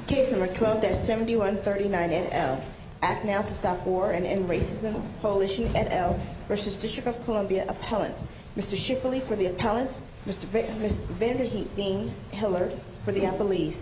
Case number 12-7139 et al. Act Now to Stop War and End Racism Coalition et al. Versus District of Columbia Appellant. Mr. Schifferle for the appellant, Ms. Vanderheen Hillard for the appellees.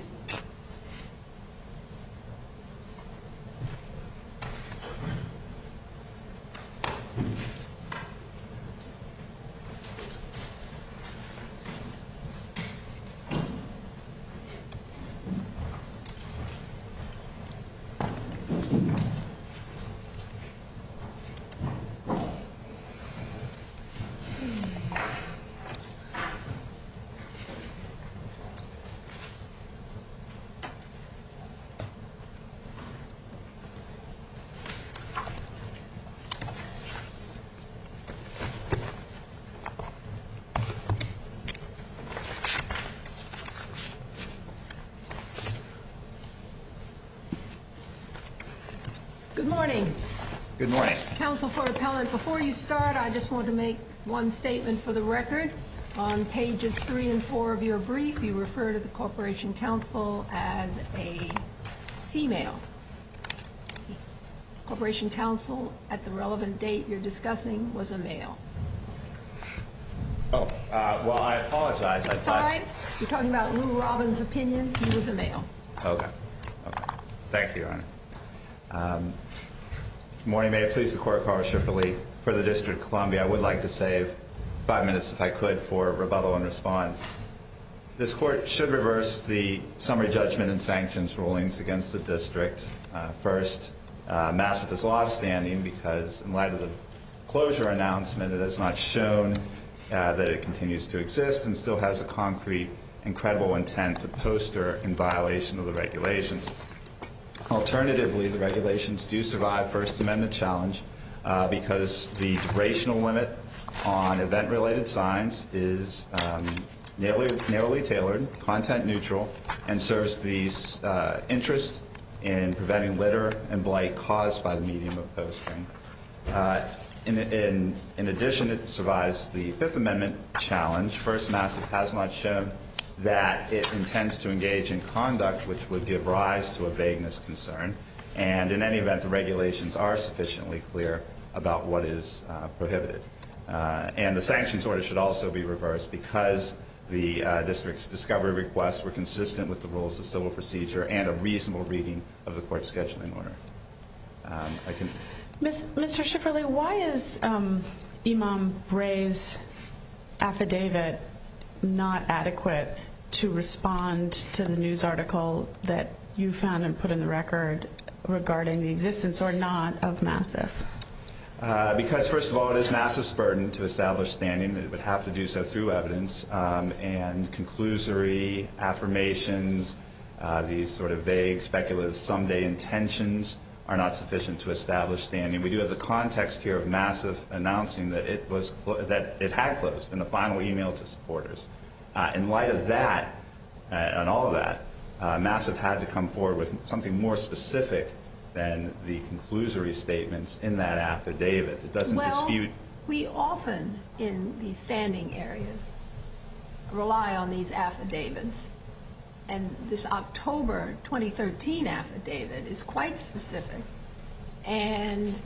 Good morning. Good morning. Counsel for Appellant, before you start, I just want to make one statement for the record. On pages 3 and 4 of your brief, you refer to the Corporation Counsel as a female. Corporation Counsel, at the relevant date you're discussing, was a male. Oh, well, I apologize. All right. You're talking about Lou Robbins' opinion. He was a male. Okay. Thank you, Your Honor. Good morning. May it please the Court, Carl Schifferle for the District of Columbia. I would like to save 5 minutes, if I could, for rebuttal and response. This Court should reverse the summary judgment and sanctions rulings against the District. First, Massive has lost standing because, in light of the closure announcement, it has not shown that it continues to exist and still has a concrete and credible intent to poster in violation of the regulations. Alternatively, the regulations do survive First Amendment challenge because the durational limit on event-related signs is narrowly tailored, content neutral, and serves the interest in preventing litter and blight caused by the medium of posting. In addition, it survives the Fifth Amendment challenge. First, Massive has not shown that it intends to engage in conduct which would give rise to a vagueness concern. And in any event, the regulations are sufficiently clear about what is prohibited. And the sanctions order should also be reversed because the District's discovery requests were consistent with the rules of civil procedure and a reasonable reading of the Court scheduling order. Mr. Schifferle, why is Imam Bray's affidavit not adequate to respond to the news article that you found and put in the record regarding the existence or not of Massive? Because, first of all, it is Massive's burden to establish standing. It would have to do so through evidence, and conclusory affirmations, these sort of vague, speculative, someday intentions are not sufficient to establish standing. We do have the context here of Massive announcing that it had closed in the final email to supporters. In light of that, and all of that, Massive had to come forward with something more specific than the conclusory statements in that affidavit. It doesn't dispute. We often, in these standing areas, rely on these affidavits. And this October 2013 affidavit is quite specific and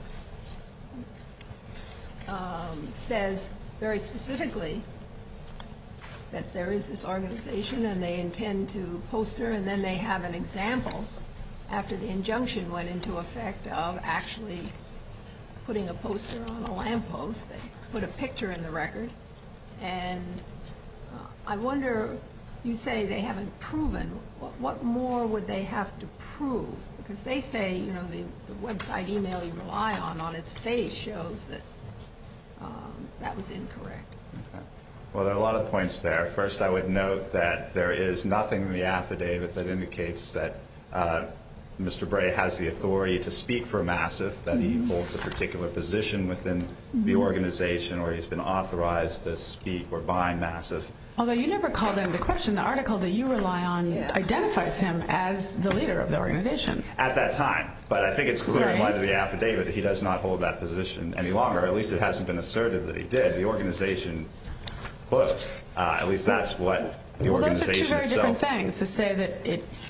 says very specifically that there is this organization and they intend to poster, and then they have an example after the injunction went into effect of actually putting a poster on a lamppost. They put a picture in the record. And I wonder, you say they haven't proven. What more would they have to prove? Because they say, you know, the website email you rely on its face shows that that was incorrect. Okay. Well, there are a lot of points there. First, I would note that there is nothing in the affidavit that indicates that Mr. Bray has the authority to speak for Massive, that he holds a particular position within the organization, or he's been authorized to speak or bind Massive. Although you never called into question, the article that you rely on identifies him as the leader of the organization. At that time. But I think it's clear in light of the affidavit that he does not hold that position any longer. At least it hasn't been asserted that he did. The organization closed. At least that's what the organization itself. Well, those are two very different things, to say that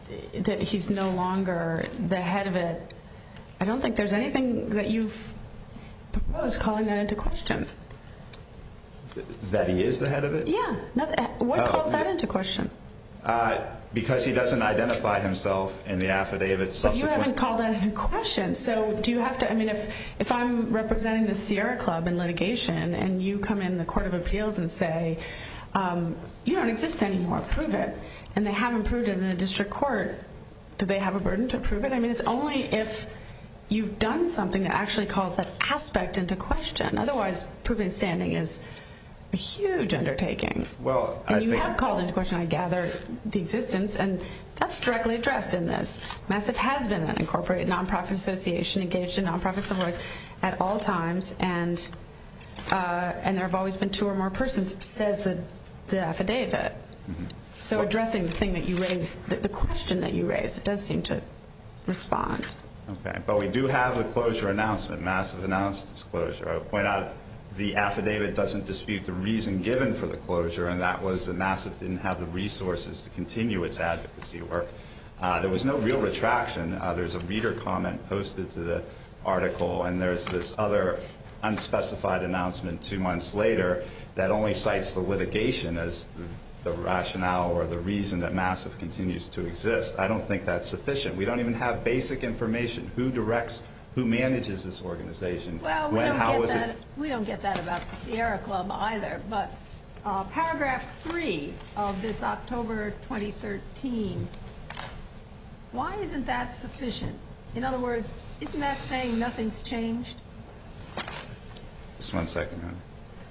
that he's no longer the head of it, I don't think there's anything that you've proposed calling that into question. That he is the head of it? Yeah. What calls that into question? Because he doesn't identify himself in the affidavit. But you haven't called that into question. So do you have to, I mean, if I'm representing the Sierra Club in litigation and you come in the Court of Appeals and say, you don't exist anymore, prove it, and they haven't proved it in the district court, do they have a burden to prove it? I mean, it's only if you've done something that actually calls that aspect into question. Otherwise, proving standing is a huge undertaking. Well, and you have called into question, I gather, the existence, and that's directly addressed in this. Massive has been an incorporated nonprofit association engaged in nonprofit civil rights at all times, and there have always been 2 or more persons, says the affidavit. Mm-hmm. So addressing the thing that you raised, the question that you raised, it does seem to respond. Okay, but we do have the closure announcement. Massive announced its closure. I would point out the affidavit doesn't dispute the reason given for the closure, and that was that Massive didn't have the resources to continue its advocacy work. There was no real retraction. There's a reader comment posted to the article, and there's this other unspecified announcement 2 months later that only cites the litigation as the rationale or the reason that Massive continues to exist. I don't think that's sufficient. We don't even have basic information. Who directs, who manages this organization? Well, we don't get that about the Sierra Club either, but paragraph 3 of this October 2013, why isn't that sufficient? In other words, isn't that saying nothing's changed? Just 1 second, honey.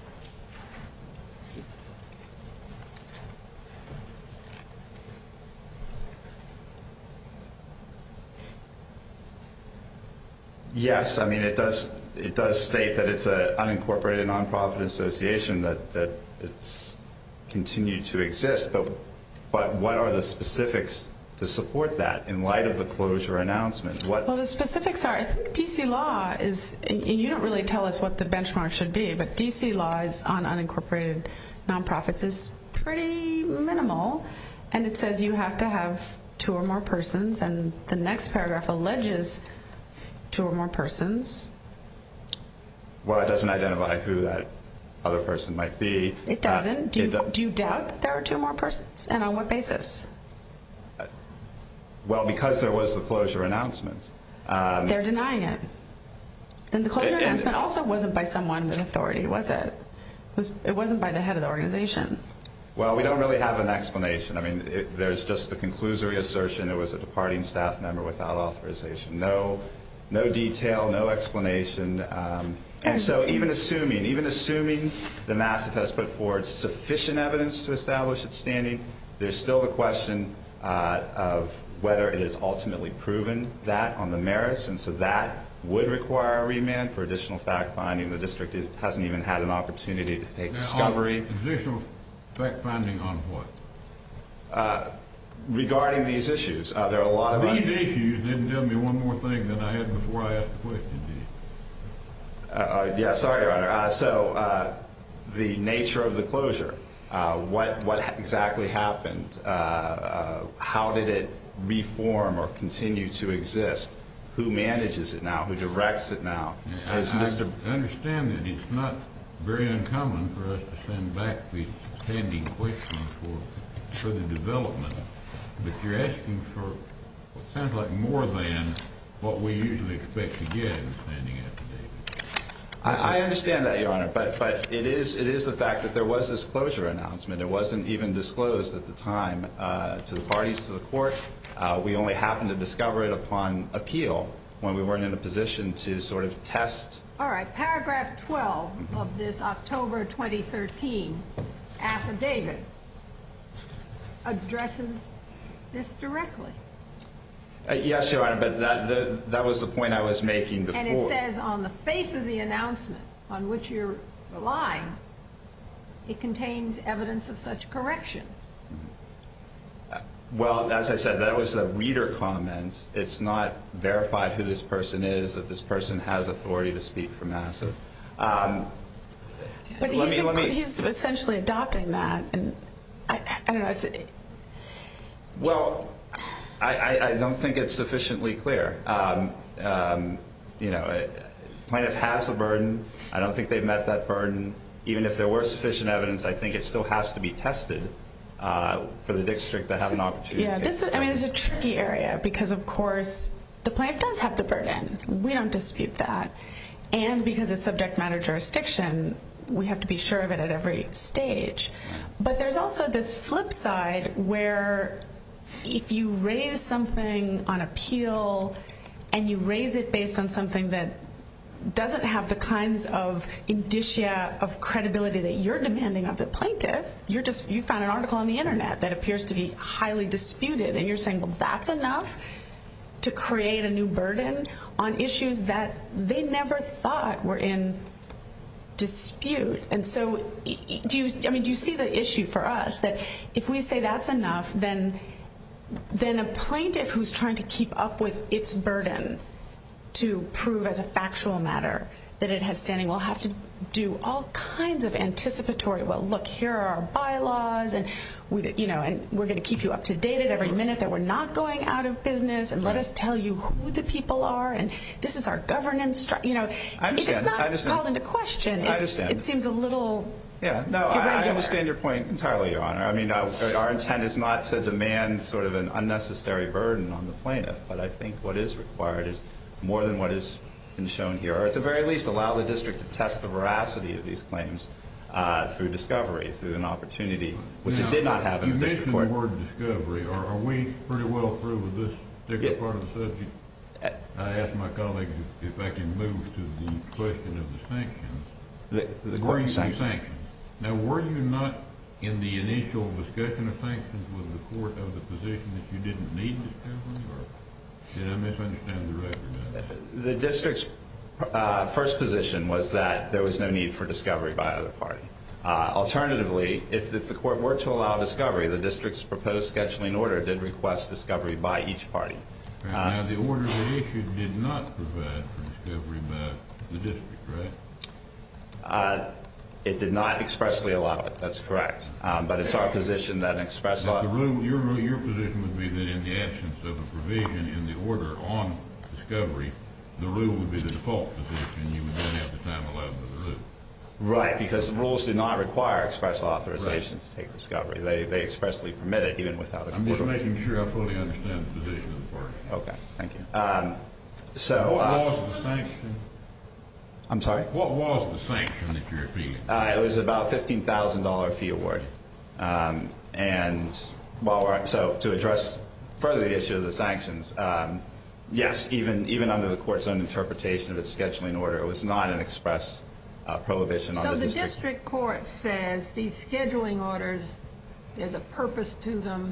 Yes, I mean it does state that it's an unincorporated nonprofit association that it's continued to exist, but what are the specifics to support that in light of the closure announcement? Well, the specifics are, I think D.C. law is, and you don't really tell us what the benchmark should be, but D.C. law is on unincorporated nonprofits is pretty minimal, and it says you have to have 2 or more persons, and the next paragraph alleges 2 or more persons. Well, it doesn't identify who that other person might be. It doesn't? Do you doubt that there are 2 more persons? And on what basis? Well, because there was the closure announcement. They're denying it. Then the closure announcement also wasn't by someone with authority, was it? It wasn't by the head of the organization. Well, we don't really have an explanation. I mean, there's just the conclusory assertion it was a departing staff member without authorization. No detail, no explanation. And so even assuming the Massive has put forward sufficient evidence to establish its standing, there's still the question of whether it is ultimately proven that on the merits, and so that would require a remand for additional fact-finding. The district hasn't even had an opportunity to take discovery. Additional fact-finding on what? Regarding these issues, there are a lot of... These issues didn't tell me one more thing than I had before I asked the question, did you? Yeah, sorry, Your Honor. So the nature of the closure, what exactly happened, how did it reform or continue to exist, who manages it now, who directs it now? I understand that it's not very uncommon for us to send back the standing questions for further development, but you're asking for what sounds like more than what we usually expect to get in a standing affidavit. I understand that, Your Honor, but it is the fact that there was this closure announcement. It wasn't even disclosed at the time to the parties to the court. We only happened to discover it upon appeal when we weren't in a position to sort of test. All right, paragraph 12 of this October 2013 affidavit addresses this directly. Yes, Your Honor, but that was the point I was making before. And it says on the face of the announcement on which you're relying, it contains evidence of such correction. Well, as I said, that was the reader comment. It's not verified who this person is, that this person has authority to speak for Massive. But he's essentially adopting that, and I don't know. Well, I don't think it's sufficiently clear. Plaintiff has the burden. I don't think they've met that burden. Even if there were sufficient evidence, I think it still has to be tested for the district to have an opportunity. Yeah, this is a tricky area because, of course, the plaintiff does have the burden. We don't dispute that. And because it's subject matter jurisdiction, we have to be sure of it at every stage. But there's also this flip side where if you raise something on appeal and you raise it based on something that doesn't have the kinds of indicia of credibility that you're demanding of the plaintiff, you found an article on the internet that appears to be highly disputed, and you're saying, well, that's enough to create a new burden on issues that they never thought were in dispute. And so do you see the issue for us that if we say that's enough, then a plaintiff who's trying to keep up with its burden to prove as a factual matter that it has standing will have to do all kinds of anticipatory, well, look, here are our bylaws, and we're going to keep you up to date at every minute that we're not going out of business, and let us tell you who the people are, and this is our governance. It's not called into question. I understand. It seems a little irregular. I understand your point entirely, Your Honor. I mean, our intent is not to demand sort of an unnecessary burden on the plaintiff, but I think what is required is more than what has been shown here, or at the very least allow the district to test the veracity of these claims through discovery, through an opportunity, which it did not have in the district court. You mentioned the word discovery. Are we pretty well through with this particular part of the subject? I asked my colleagues if I can move to the question of the sanctions. The court sanctions. Now, were you not in the initial discussion of sanctions with the court of the position that you didn't need discovery, or did I misunderstand the record? The district's first position was that there was no need for discovery by either party. Alternatively, if the court were to allow discovery, the district's proposed scheduling order did request discovery by each party. Now, the order they issued did not provide for discovery by the district, right? It did not expressly allow it. That's correct. But it's our position that an express law. Your position would be that in the absence of a provision in the order on discovery, the rule would be the default position. You would then have the time allowed by the rule. Right, because the rules do not require express authorization to take discovery. They expressly permit it even without a court. I'm just making sure I fully understand the position of the party. Okay, thank you. What was the sanction? I'm sorry? What was the sanction that you're appealing? It was about $15,000 fee award. And to address further the issue of the sanctions, yes, even under the court's own interpretation of its scheduling order, it was not an express prohibition on the district. So the district court says these scheduling orders, there's a purpose to them.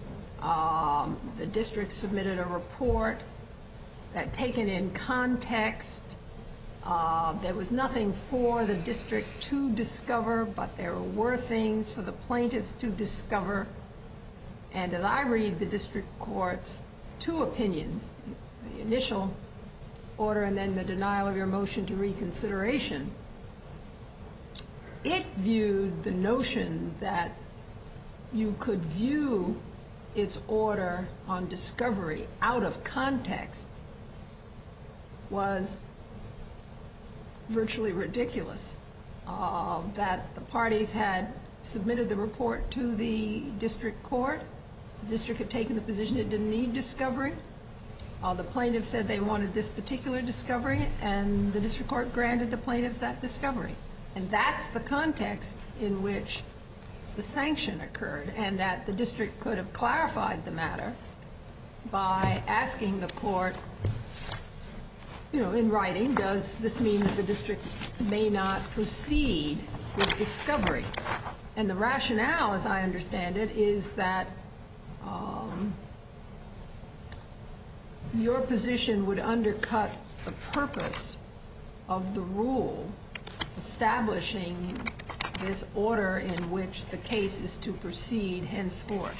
The district submitted a report that, taken in context, there was nothing for the district to discover, but there were things for the plaintiffs to discover. And as I read the district court's two opinions, the initial order and then the denial of your motion to reconsideration, it viewed the notion that you could view its order on discovery out of context was virtually ridiculous. That the parties had submitted the report to the district court. The district had taken the position it didn't need discovery. The plaintiffs said they wanted this particular discovery, and the district court granted the plaintiffs that discovery. And that's the context in which the sanction occurred, and that the district could have clarified the matter by asking the court, in writing, does this mean that the district may not proceed with discovery? And the rationale, as I understand it, is that your position would undercut the purpose of the rule establishing this order in which the case is to proceed henceforth.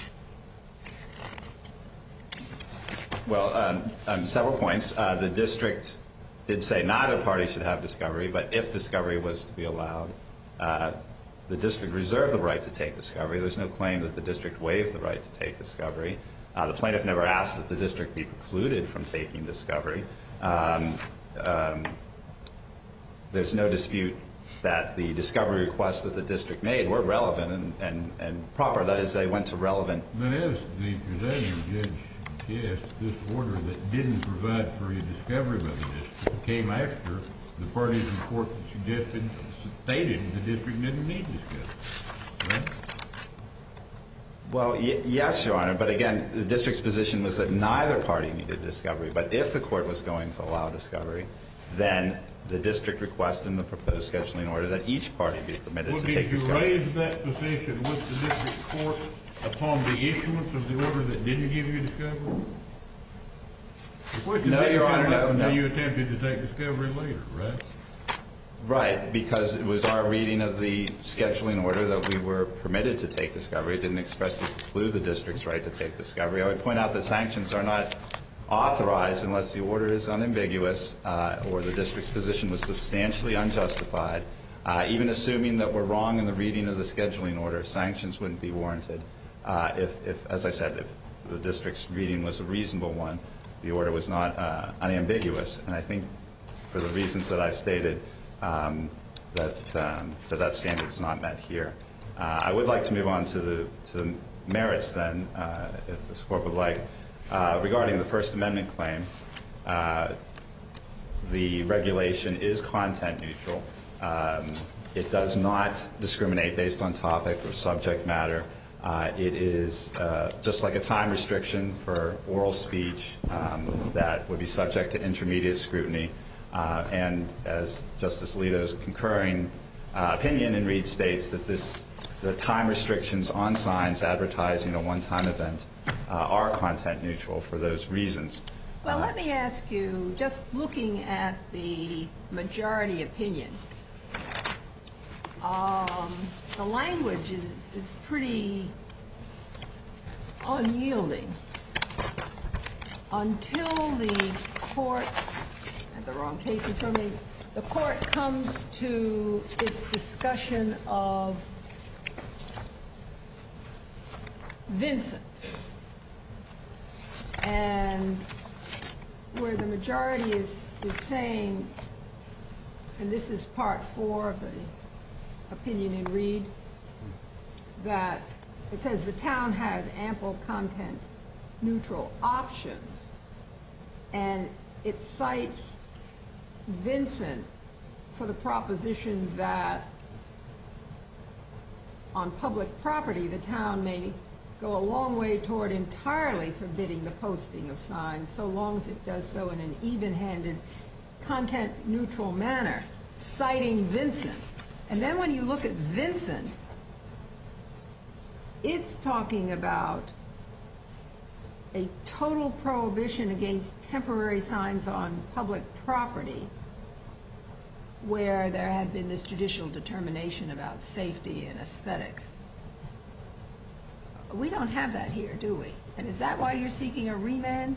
Well, several points. The district did say neither party should have discovery, but if discovery was to be allowed, the district reserved the right to take discovery. There's no claim that the district waived the right to take discovery. The plaintiff never asked that the district be precluded from taking discovery. There's no dispute that the discovery requests that the district made were relevant and proper. That is, they went to relevant. But as the presiding judge guessed, this order that didn't provide for a discovery by the district came after the party's report that stated the district didn't need discovery. Right? Well, yes, Your Honor. But again, the district's position was that neither party needed discovery. But if the court was going to allow discovery, then the district requested in the proposed scheduling order that each party be permitted to take discovery. Did you raise that position with the district court upon the issuance of the order that didn't give you discovery? No, Your Honor, no. You attempted to take discovery later, right? Right, because it was our reading of the scheduling order that we were permitted to take discovery. It didn't expressly preclude the district's right to take discovery. I would point out that sanctions are not authorized unless the order is unambiguous or the district's position was substantially unjustified. Even assuming that we're wrong in the reading of the scheduling order, sanctions wouldn't be warranted. If, as I said, if the district's reading was a reasonable one, the order was not unambiguous. And I think for the reasons that I've stated, that standard is not met here. I would like to move on to the merits then, if the court would like. Regarding the First Amendment claim, the regulation is content neutral. It does not discriminate based on topic or subject matter. It is just like a time restriction for oral speech that would be subject to intermediate scrutiny. And as Justice Alito's concurring opinion in Reed states that the time restrictions on signs advertising a one-time event are content neutral for those reasons. Well, let me ask you, just looking at the majority opinion, the language is pretty unyielding. Until the court, I have the wrong case in front of me, the court comes to its discussion of Vincent, and where the majority is saying, and this is part 4 of the opinion in Reed, that it says the town has ample content neutral options, and it cites Vincent for the proposition that on public property the town may go a long way toward entirely forbidding the posting of signs so long as it does so in an even-handed, content-neutral manner, citing Vincent. And then when you look at Vincent, it's talking about a total prohibition against temporary signs on public property where there had been this judicial determination about safety and aesthetics. We don't have that here, do we? And is that why you're seeking a remand?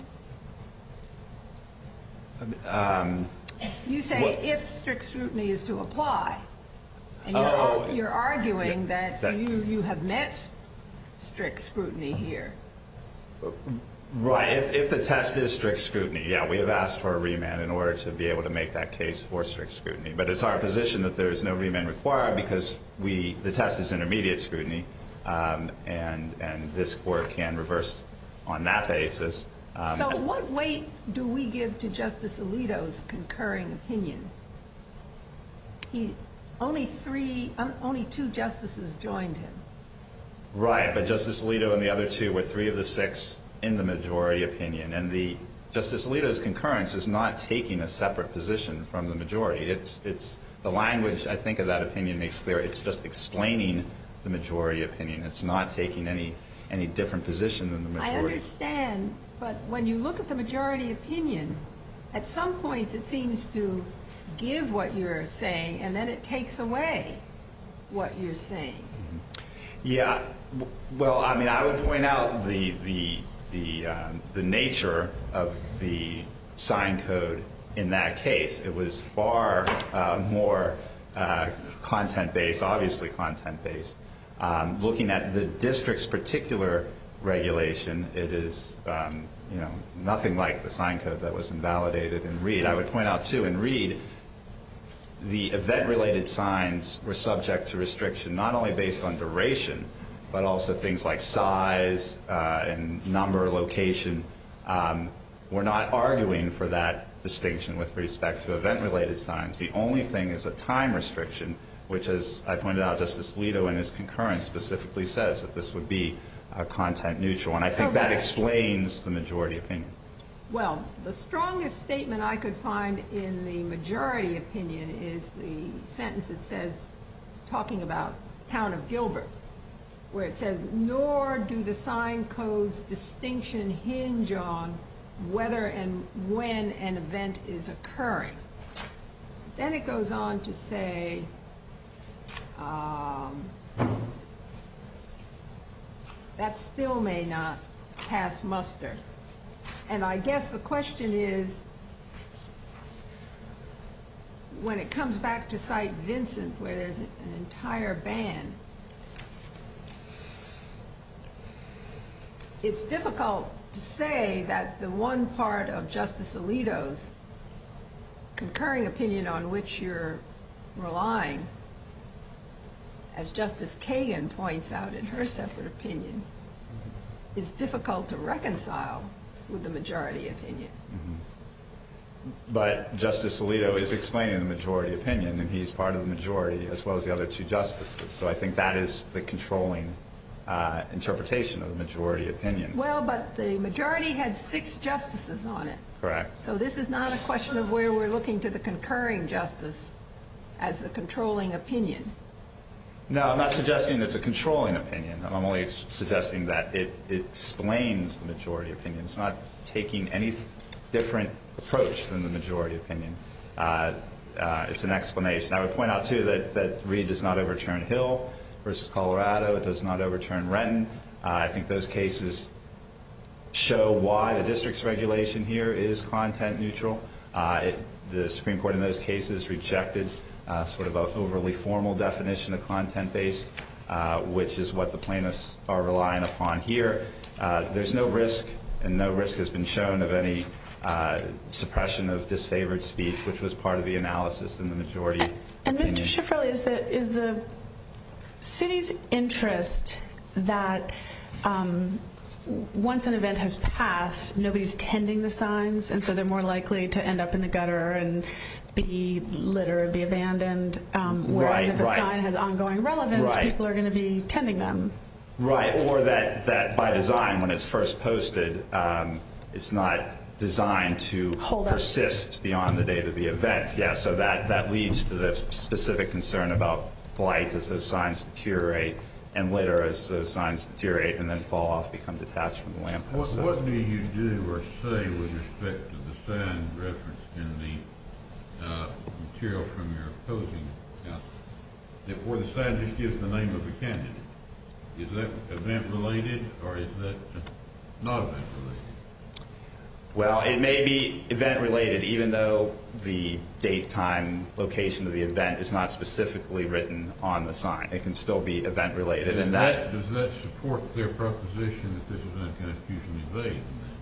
You say if strict scrutiny is to apply, and you're arguing that you have met strict scrutiny here. Right. If the test is strict scrutiny, yeah, we have asked for a remand in order to be able to make that case for strict scrutiny. But it's our position that there is no remand required because the test is intermediate scrutiny, and this court can reverse on that basis. So what weight do we give to Justice Alito's concurring opinion? Only 2 justices joined him. Right, but Justice Alito and the other 2 were 3 of the 6 in the majority opinion. And Justice Alito's concurrence is not taking a separate position from the majority. It's the language, I think, of that opinion makes clear. It's just explaining the majority opinion. It's not taking any different position than the majority. I understand, but when you look at the majority opinion, at some points it seems to give what you're saying, and then it takes away what you're saying. Yeah. Well, I mean, I would point out the nature of the sign code in that case. It was far more content-based, obviously content-based. Looking at the district's particular regulation. It is, nothing like the sign code that was invalidated in Reed. I would point out, too, in Reed, the event-related signs were subject to restriction not only based on duration, but also things like size and number, location. We're not arguing for that distinction with respect to event-related signs. The only thing is a time restriction, which, as I pointed out, Justice Alito in his concurrence specifically says that this would be content neutral. And I think that explains the majority opinion. Well, the strongest statement I could find in the majority opinion is the sentence that says, talking about Town of Gilbert, where it says, nor do the sign code's distinction hinge on whether and when an event is occurring. Then it goes on to say, that still may not pass muster. And I guess the question is, when it comes back to St. Vincent, where there's an entire ban, it's difficult to say that the one part of Justice Alito's concurring opinion on which you're relying, as Justice Kagan points out in her separate opinion, is difficult to reconcile with the majority opinion. But Justice Alito is explaining the majority opinion, and he's part of the majority as well as the other two justices. So I think that is the controlling interpretation of the majority opinion. Well, but the majority had 6 justices on it. Correct. So this is not a question of where we're looking to the concurring justice as the controlling opinion. No, I'm not suggesting it's a controlling opinion. I'm only suggesting that it explains the majority opinion. It's not taking any different approach than the majority opinion. It's an explanation. I would point out, too, that Reed does not overturn Hill versus Colorado. It does not overturn Renton. I think those cases show why the district's regulation here is content neutral. The Supreme Court in those cases rejected sort of an overly formal definition of content-based, which is what the plaintiffs are relying upon here. There's no risk, and no risk has been shown of any suppression of disfavored speech, which was part of the analysis in the majority And opinion. Mr. Schifferle, is the city's interest that once an event has passed, nobody's tending the signs, and so they're more likely to end up in the gutter and be littered, be abandoned, whereas if a sign has ongoing relevance, people are going to be tending them. Right, or that by design, when it's first posted, it's not designed to persist beyond the date of the event. Yeah, so that leads to the specific concern about blight as those signs deteriorate, and litter as those signs deteriorate and then fall off, become detached from the lamppost. What do you do or say with respect to the sign reference in the material from your opposing counsel, where the sign just gives the name of a candidate? Is that event-related, or is that not event-related? Well, it may be event-related, even though the date, time, location of the event is not specifically written on the sign. It can still be event-related. Does that support their proposition that this is unconstitutionally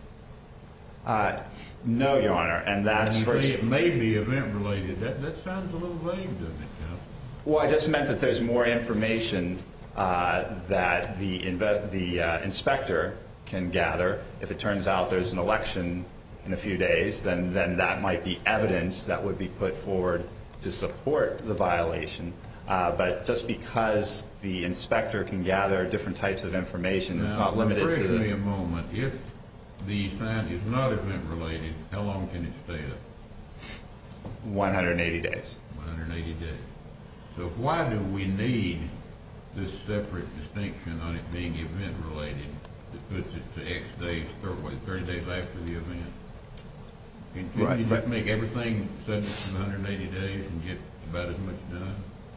vague? No, Your Honor, and that's for... It may be event-related. That sounds a little vague, doesn't it, counsel? Well, I just meant that there's more information that the inspector can gather. If it turns out there's an election in a few days, then that might be evidence that would be put forward to support the violation. But just because the inspector can gather different types of information, it's not limited to the... Refresh me a moment. If the sign is not event-related, how long can it stay up? 180 days. 180 days. So why do we need this separate distinction on it being event-related that puts it to X days, 30 days after the event? Can you just make everything subject to 180 days and get about as much done?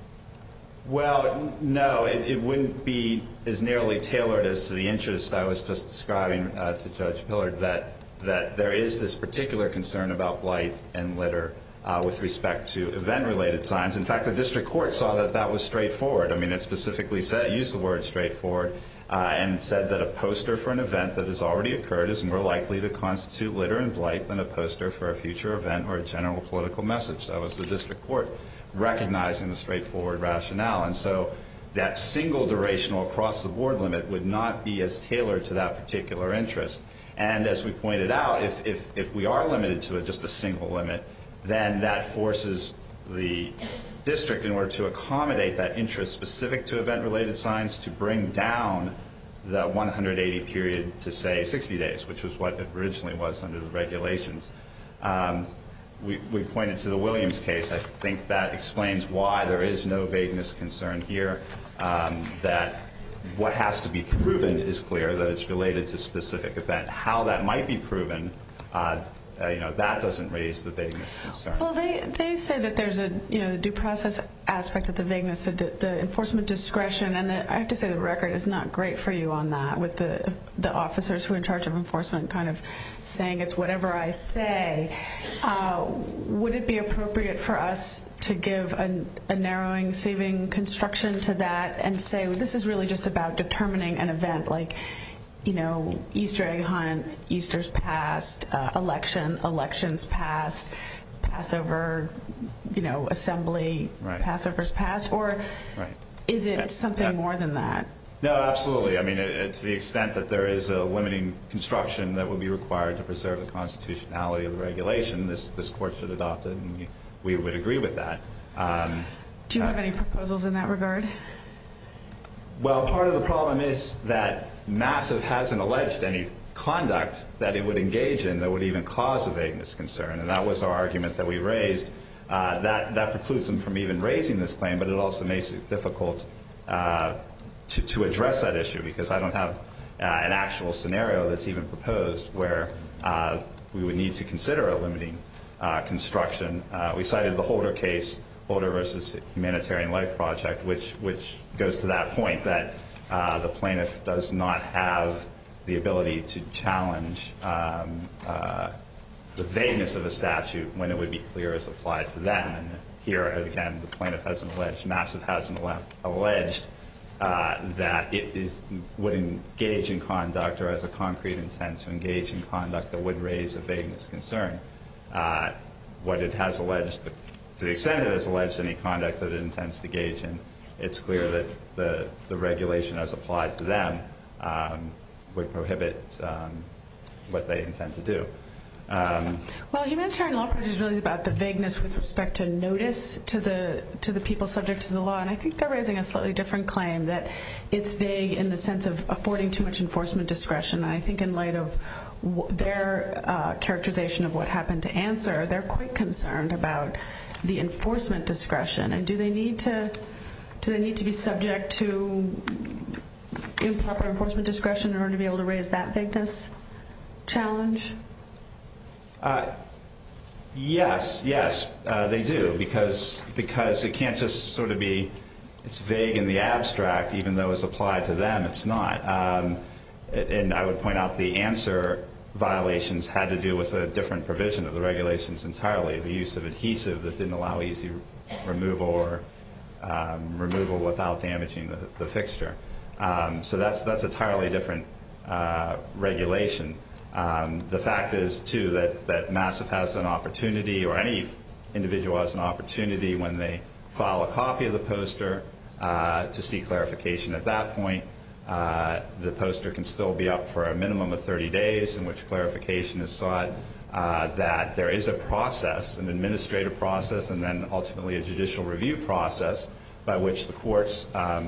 Well, no, it wouldn't be as narrowly tailored as to the interest I was just describing to Judge Pillard, that there is this particular concern about blight and litter with respect to event-related signs. In fact, the district court saw that was straightforward. I mean, it specifically used the word straightforward. and said that a poster for an event that has already occurred is more likely to constitute litter and blight than a poster for a future event or a general political message. That was the district court recognizing the straightforward rationale. And so that single durational across-the-board limit would not be as tailored to that particular interest. And as we pointed out, if we are limited to just a single limit, then that forces the district, in order to accommodate that interest specific to event-related signs, to bring down the 180 period to, say, 60 days, which was what it originally was under the regulations. We pointed to the Williams case. I think that explains why there is no vagueness concern here, that what has to be proven is clear, that it's related to a specific event. How that might be proven, that doesn't raise the vagueness concern. Well, they say that there's a due process aspect of the vagueness, the enforcement discretion, and I have to say the record is not great for you on that, with the officers who are in charge of enforcement kind of saying it's whatever I say. Would it be appropriate for us to give a narrowing, saving construction to that and say, well, this is really just about determining an event, like Easter egg hunt, Easter's past, elections past, Passover, assembly, right. Passover's past, or right. Is it something more than that? No, absolutely. I mean, to the extent that there is a limiting construction that would be required to preserve the constitutionality of the regulation, this court should adopt it, and we would agree with that. Do you have any proposals in that regard? Well, part of the problem is that Massive hasn't alleged any conduct that it would engage in that would even cause a vagueness concern, and that was our argument that we raised. That precludes them from even raising this claim, but it also makes it difficult to address that issue, because I don't have an actual scenario that's even proposed where we would need to consider a limiting construction. We cited the Holder case, Holder versus Humanitarian Life Project, which goes to that point, that the plaintiff does not have the ability to challenge the vagueness of a statute when it would be clear as applied to them. And here, again, the plaintiff hasn't alleged, Massive hasn't alleged that it would engage in conduct or has a concrete intent to engage in conduct that would raise a vagueness concern. What it has alleged, to the extent it has alleged any conduct that it intends to engage in, it's clear that the regulation as applied to them would prohibit what they intend to do. Well, Humanitarian Law Project is really about the vagueness with respect to notice to the people subject to the law, and I think they're raising a slightly different claim, that it's vague in the sense of affording too much enforcement discretion. And I think in light of their characterization of what happened to Answer, they're quite concerned about the enforcement discretion. And do they need to be subject to improper enforcement discretion in order to be able to raise that vagueness challenge? Yes, they do, because it can't just sort of be, it's vague in the abstract, even though it's applied to them, it's not. And I would point out the Answer violations had to do with a different provision of the regulations entirely, the use of adhesive that didn't allow easy removal or removal without damaging the fixture. So that's entirely different regulation. The fact is, too, that Massive has an opportunity, or any individual has an opportunity when they file a copy of the poster to seek clarification at that point. The poster can still be up for a minimum of 30 days in which clarification is sought, that there is a process, an administrative process, and then ultimately a judicial review process by which the courts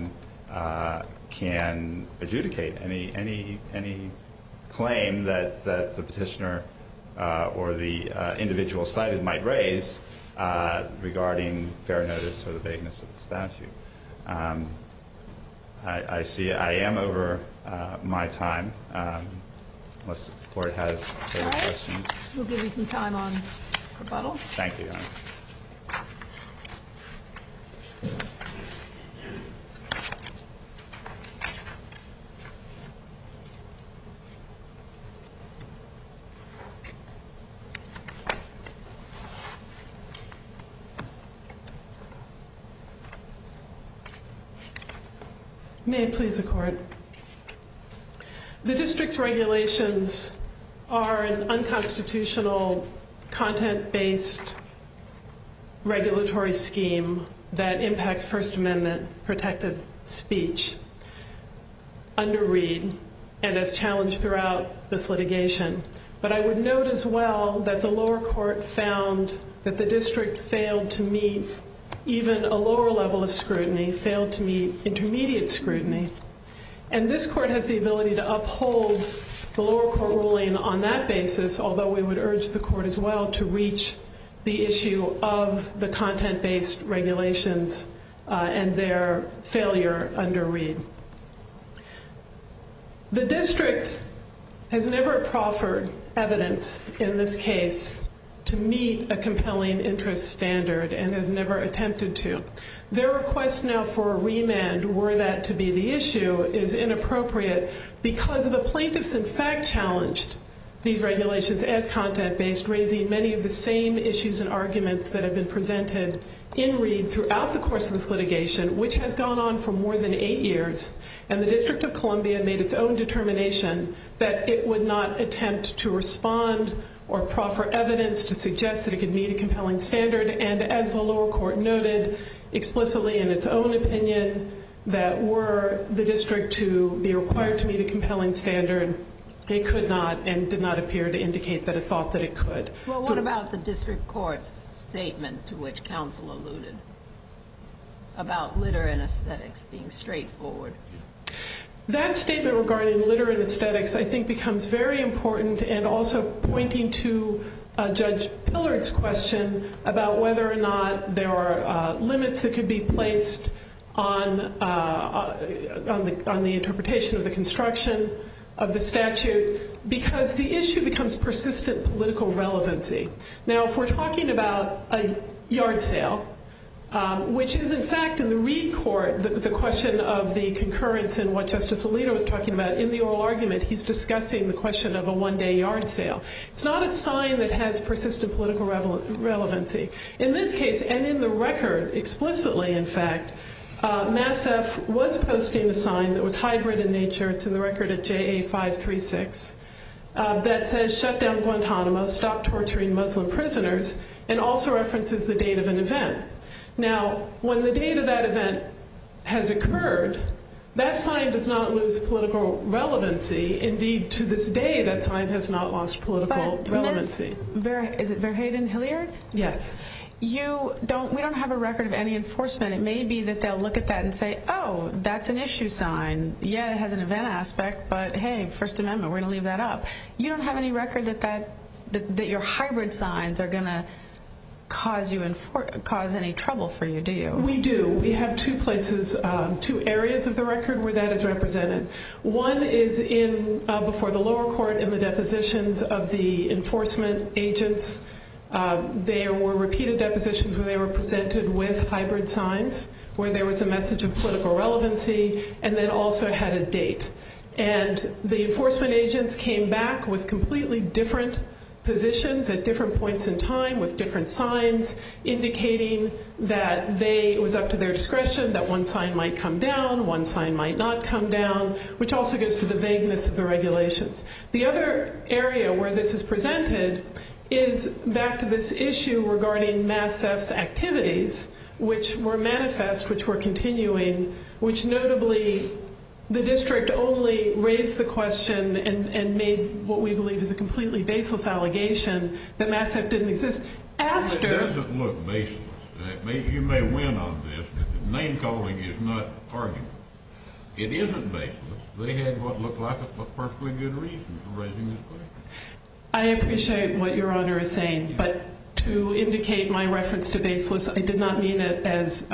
can adjudicate any claim that the petitioner or the individual cited might raise regarding fair notice or the vagueness of the statute. I see I am over my time, unless the court has further questions. We'll give you some time on rebuttal. Thank you, Your Honor. May it please the Court. The district's regulations are an unconstitutional, content-based regulatory scheme that impacts First Amendment protected speech under Reed and as challenged throughout this litigation. But I would note as well that the lower court found that the district failed to meet even a lower level of scrutiny, failed to meet intermediate scrutiny. And this court has the ability to uphold the lower court ruling on that basis, although we would urge the court as well to reach the issue of the content-based regulations and their failure under Reed. The district has never proffered evidence in this case to meet a compelling interest standard and has never attempted to. Their request now for a remand, were that to be the issue, is inappropriate because the plaintiffs in fact challenged these regulations as content-based, raising many of the same issues and arguments that have been presented in Reed throughout the course of this litigation, which has gone on for more than 8 years. And the District of Columbia made its own determination that it would not attempt to respond or proffer evidence to suggest that it could meet a compelling standard. And as the lower court noted explicitly in its own opinion, that were the district to be required to meet a compelling standard, it could not and did not appear to indicate that it thought that it could. Well, what about the district court's statement to which counsel alluded about litter and aesthetics being straightforward? That statement regarding litter and aesthetics, I think, becomes very important, and also pointing to Judge Pillard's question about whether or not there are limits that could be placed on the interpretation of the construction of the statute, because the issue becomes persistent political relevancy. Now, if we're talking about a yard sale, which is in fact in the Reed court, the question of the concurrence in what Justice Alito was talking about in the oral argument, he's discussing the question of a one-day yard sale. It's not a sign that has persistent political relevancy. In this case, and in the record explicitly, in fact, MassF was posting a sign that was hybrid in nature. It's in the record at JA 536 that says, "Shut down Guantanamo, stop torturing Muslim prisoners," and also references the date of an event. Now, when the date of that event has occurred, that sign does not lose political relevancy. Indeed, to this day, that sign has not lost political relevancy. Is it Verheyden Hilliard? Yes. We don't have a record of any enforcement. It may be that they'll look at that and say, oh, that's an issue sign. Yeah, it has an event aspect, but hey, First Amendment, we're going to leave that up. You don't have any record that your hybrid signs are going to cause any trouble for you, do you? We do. We have two places, two areas of the record where that is represented. One is before the lower court in the depositions of the enforcement agents. There were repeated depositions where they were presented with hybrid signs, where there was a message of political relevancy, and then also had a date. And the enforcement agents came back with completely different positions at different points in time with different signs, indicating that it was up to their discretion, that one sign might come down, one sign might not come down, which also goes to the vagueness of the regulations. The other area where this is presented is back to this issue regarding MassF's activities, which were manifest, which were continuing, which notably the district only raised the question and made what we believe is a completely baseless allegation that MassF didn't exist after. It doesn't look baseless. You may win on this, but name calling is not argument. It isn't baseless. They had what looked like a perfectly good reason for raising this question. I appreciate what Your Honor is saying, but to indicate my reference to baseless, I did not mean it as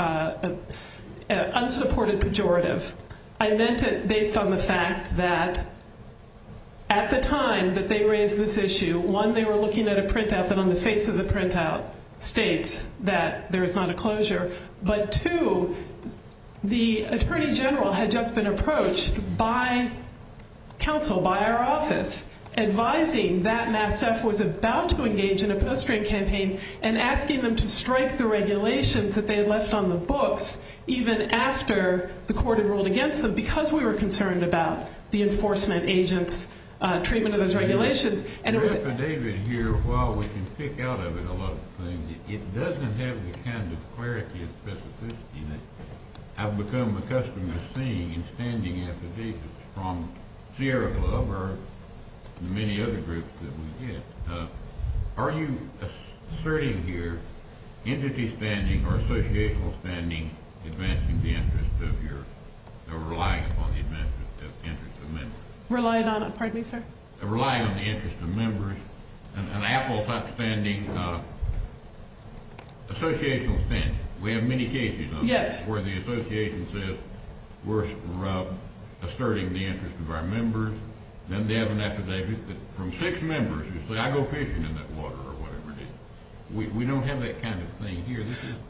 unsupported pejorative. I meant it based on the fact that at the time that they raised this issue, one, they were looking at a printout that on the face of the printout states that there is not a closure, but two, the Attorney General had just been approached by counsel, by our office, advising that MassF was about to engage in a post-grant campaign and asking them to strike the regulations that they had left on the books even after the court had ruled against them, because we were concerned about the enforcement agents' treatment of those regulations. And the it was affidavit here, while we can pick out of it a lot of things, it doesn't have the kind of clarity and specificity that I've become accustomed to seeing in standing affidavits from Sierra Club or the many other groups that we get. Are you asserting here entity standing or associational standing advancing the interest of your, or relying upon the interest of members? relying on it. Pardon me, sir? Relying on the interest of members, an Apple-type standing, associational standing. We have many cases on this where the association says we're asserting the interest of our members. Then they have an affidavit that from 6 members who say, I go fishing in that water or whatever it is. We don't have that kind of thing here.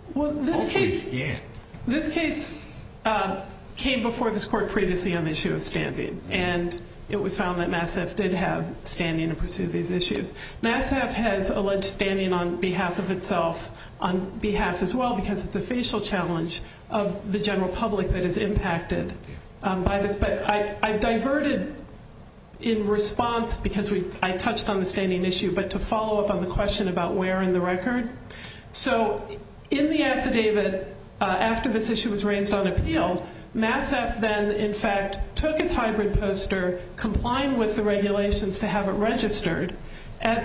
This case came before this court previously on the issue of standing, and it was found that MASF did have standing to pursue these issues. MASF has alleged standing on behalf of itself, on behalf as well, because it's a facial challenge of the general public that is impacted by this. But I diverted in response, because I touched on the standing issue, but to follow up on the question about where in the record. So in the affidavit, after this issue was raised on appeal, MASF then, in fact, took its hybrid poster, complying with the regulations to have it registered with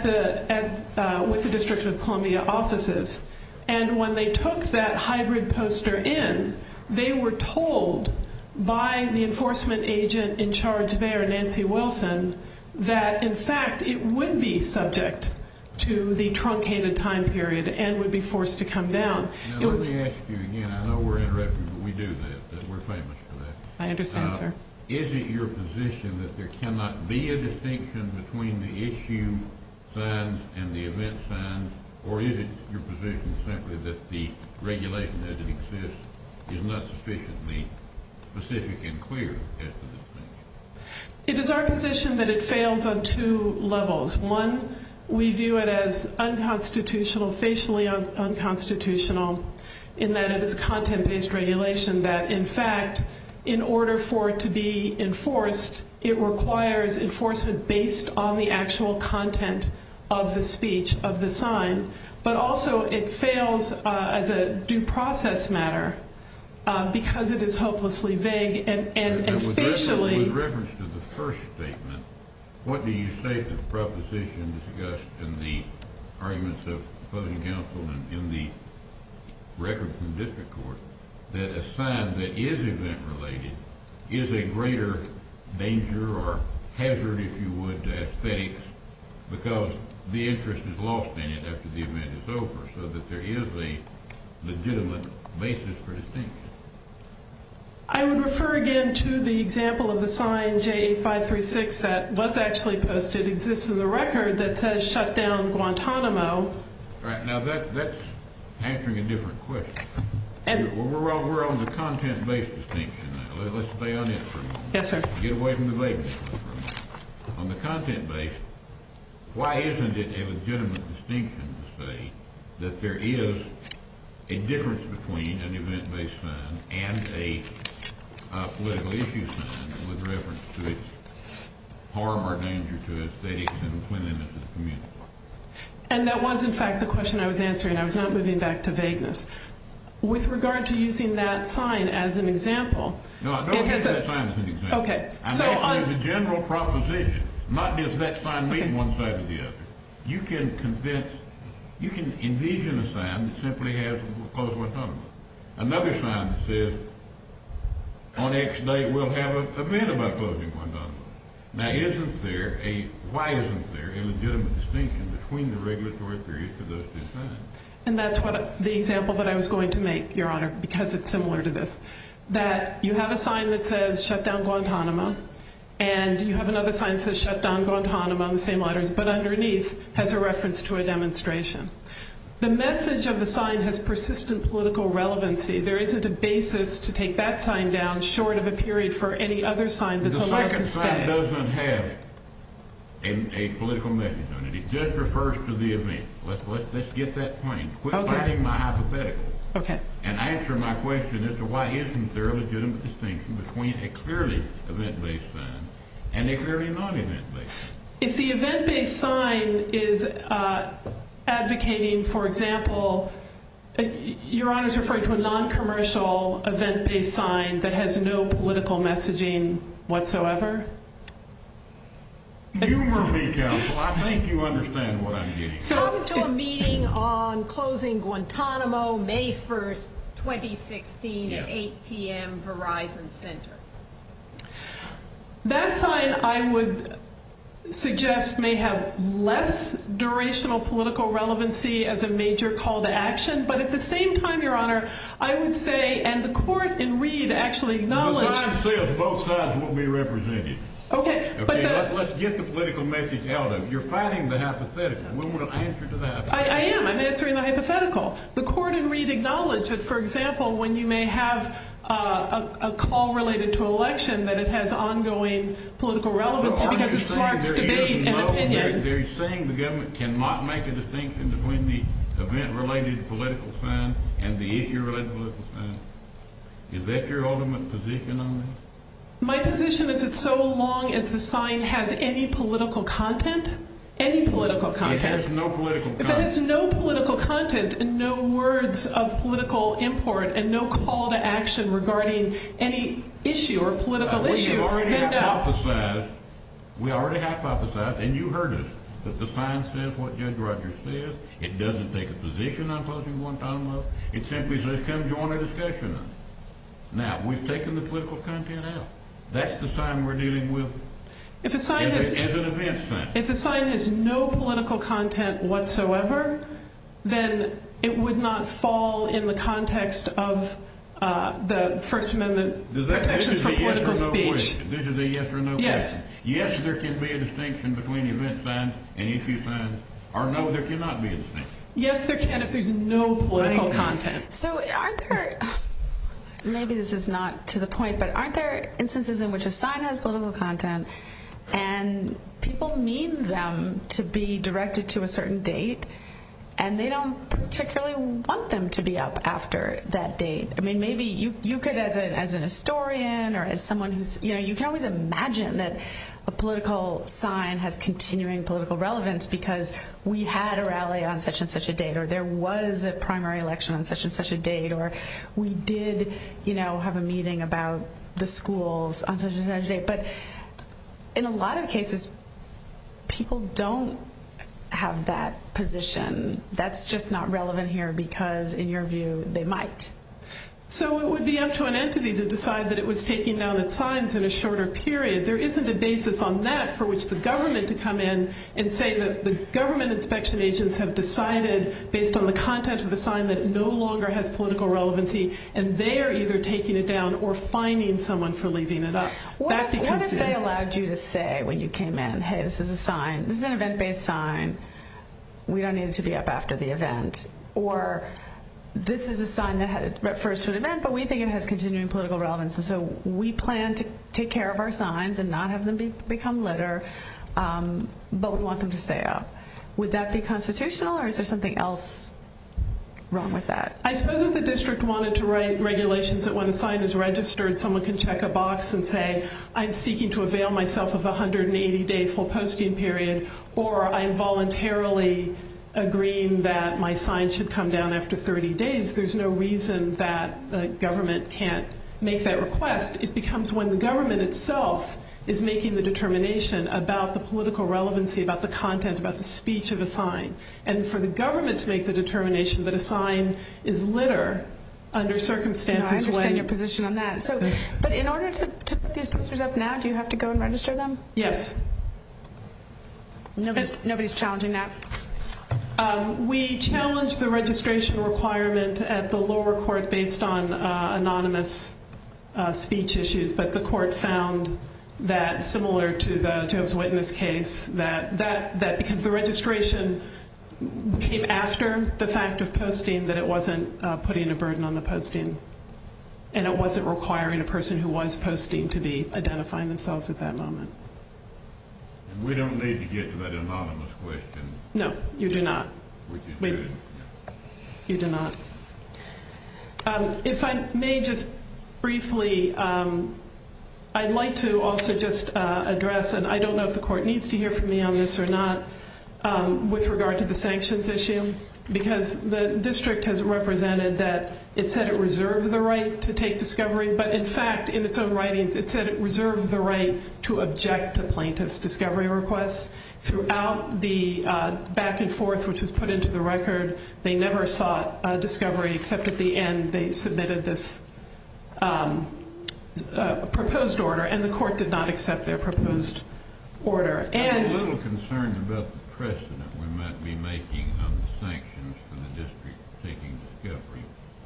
the District of Columbia offices. And when they took that hybrid poster in, they were told by the enforcement agent in charge there, Nancy Wilson, that, in fact, it would be subject to the truncated time period and would be forced to come down. Now, let me ask you again. I know we're interrupting, but we do that we're famous for that. I understand, sir. Is it your position that there cannot be a distinction between the issue signs and the event signs, or is it your position simply that the regulation as it exists is not sufficiently specific and clear as to the distinction? It is our position that it fails on 2 levels. One, we view it as unconstitutional, facially unconstitutional, in that it is a content-based regulation that, in fact, in order for it to be enforced, it requires enforcement based on the actual content of the speech, of the sign. But also it fails as a due process matter because it is hopelessly vague and facially... With reference to the first statement, what do you say to the proposition discussed in the arguments of opposing counsel and in the record from the district court that a sign that is event-related is a greater danger or hazard, if you would, to aesthetics because the interest is lost in it after the event is over, so that there is a legitimate basis for distinction? I would refer again to the example of the sign JA536 that was actually posted, exists in the record, that says shut down Guantanamo. All right, now that's answering a different question. And we're on the content-based distinction now. Let's stay on it for a moment. Yes, sir. Get away from the vagueness for a moment. On the content-based, why isn't it a legitimate distinction to say that there is a difference between an event-based sign and a political issue sign with reference to its harm or danger to aesthetics and cleanliness of the community? And that was, in fact, the question I was answering. I was not moving back to vagueness. With regard to using that sign as an example... No, don't use that sign as an example. Okay. I'm asking you the general proposition, not does that sign mean one side or the other. You can envision a sign that simply has close Guantanamo. Another sign that says, on X date we'll have an event about closing Guantanamo. Now, why isn't there a legitimate distinction between the regulatory period for those 2 signs? And that's what the example that I was going to make, Your Honor, because it's similar to this. That you have a sign that says shut down Guantanamo, and you have another sign that says shut down Guantanamo in the same letters, but underneath has a reference to a demonstration. The message of the sign has persistent political relevancy. There isn't a basis to take that sign down short of a period for any other sign that's allowed to stay. The second sign doesn't have a political message on it. It just refers to the event. Let's get that plain. Quit fighting my hypothetical. Okay. And answer my question as to why isn't there a legitimate distinction between a clearly event-based sign And they're clearly not event-based. If the event-based sign is advocating, for example, Your Honor is referring to a non-commercial event-based sign that has no political messaging whatsoever? Humor me, counsel. I think you understand what I'm getting. Come to a meeting on closing Guantanamo, May 1st, 2016 at 8 p.m. Verizon Center. That sign, I would suggest, may have less durational political relevancy as a major call to action, but at the same time, Your Honor, I would say, and the court in Reed actually acknowledged... The sign says both sides will be represented. Okay, but let's get the political message out of it. You're fighting the hypothetical. We want an answer to the hypothetical. I am. I'm answering the hypothetical. The court in Reed acknowledged that, for example, when you may have a call related to election, that it has ongoing political relevancy because it sparks debate and opinion. They're saying the government cannot make a distinction between the event-related political sign and the issue-related political sign. Is that your ultimate position on this? My position is that so long as the sign has any political content, It has no political content. If it has no political content and no words of political import and no call to action regarding any issue or political issue, then no. We already hypothesized, and you heard us, that the sign says what Judge Rogers says. It doesn't take a position on closing Guantanamo. It simply says, come join a discussion on it. Now, we've taken the political content out. That's the sign we're dealing with. If a sign as an event sign. If the sign has no political content whatsoever, then it would not fall in the context of the First Amendment protections for political speech. This is a yes or no yes. question. Yes, there can be a distinction between event signs and issue signs, or no, there cannot be a distinction. Yes, there can if there's no political content. So aren't there, maybe this is not to the point, but aren't there instances in which a sign has political content and people mean them to be directed to a certain date, and they don't particularly want them to be up after that date? I mean, maybe you could, as an historian or as someone who's, you can always imagine that a political sign has continuing political relevance because we had a rally on such and such a date, or there was a primary election on such and such a date, or we did, have a meeting about the schools on such and such a date. But in a lot of cases, people don't have that position. That's just not relevant here because, in your view, they might. So it would be up to an entity to decide that it was taking down its signs in a shorter period. There isn't a basis on that for which the government to come in and say that the government inspection agents have decided, based on the content of the sign, that it no longer has political relevancy, and they are either taking it down or fining someone for leaving it up. What if they allowed you to say when you came in, hey, this is a sign, this is an event-based sign, we don't need it to be up after the event, or this is a sign that refers to an event, but we think it has continuing political relevance, and so we plan to take care of our signs and not have them become litter, but we want them to stay up. Would that be constitutional, or is there something else wrong with that? I suppose if the district wanted to write regulations that when a sign is registered, someone can check a box and say, I'm seeking to avail myself of a 180-day full posting period, or I'm voluntarily agreeing that my sign should come down after 30 days, there's no reason that the government can't make that request. It becomes when the government itself is making the determination about the political relevancy, about the content, about the speech of a sign. And for the government to make the determination that a sign is litter under circumstances when... No, I understand your position on that. So, but in order to put these posters up now, do you have to go and register them? Yes. Nobody's challenging that? We challenged the registration requirement at the lower court based on anonymous speech issues, but the court found that, similar to the Jehovah's Witness case, that because the registration came after the fact of posting, that it wasn't putting a burden on the posting, and it wasn't requiring a person who was posting to be identifying themselves at that moment. We don't need to get to that anonymous question. No, you do not. Which is good. You do not. If I may just briefly I'd like to also just address, and I don't know if the court needs to hear from me on this or not, with regard to the sanctions issue, because the district has represented that it said it reserved the right to take discovery, but in fact, in its own writings, it said it reserved the right to object to plaintiffs' discovery requests. Throughout the back and forth, which was put into the record, they never sought discovery, except at the end they submitted this proposed order, and the court did not accept their proposed order. I'm a little concerned about the precedent we might be making on the sanctions for the district taking discovery.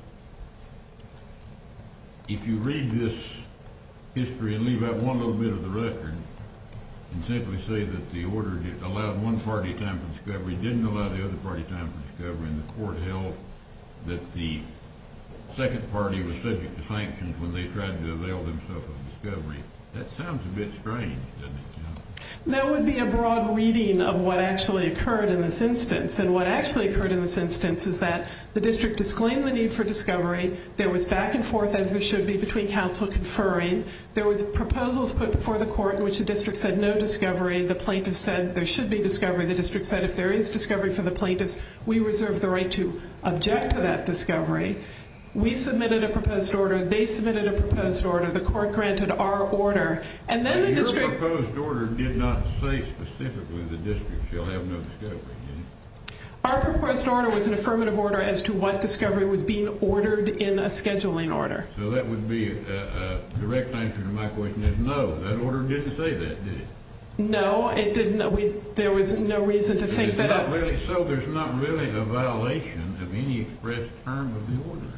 If you read this history and leave out one little bit of the record and simply say that the order allowed one party time for discovery, didn't allow the other party time for discovery, and the court held that the second party was subject to sanctions when they tried to avail themselves of discovery, that sounds a bit strange, doesn't it, Counsel? That would be a broad reading of what actually occurred in this instance. And what actually occurred in this instance is that the district disclaimed the need for discovery. There was back and forth, as there should be, between counsel conferring. There was proposals put before the court in which the district said no discovery. The plaintiff said there should be discovery. The district said if there is discovery for the plaintiffs, we reserve the right to object to that discovery. We submitted a proposed order. They submitted a proposed order. The court granted our order. And then the district... Your proposed order did not say specifically the district shall have no discovery, did it? Our proposed order was an affirmative order as to what discovery was being ordered in a scheduling order. So that would be a direct answer to my question is no. That order didn't say that, did it? No, it didn't. There was no reason to think that... So there's not really a violation of any expressed term of the order, is there?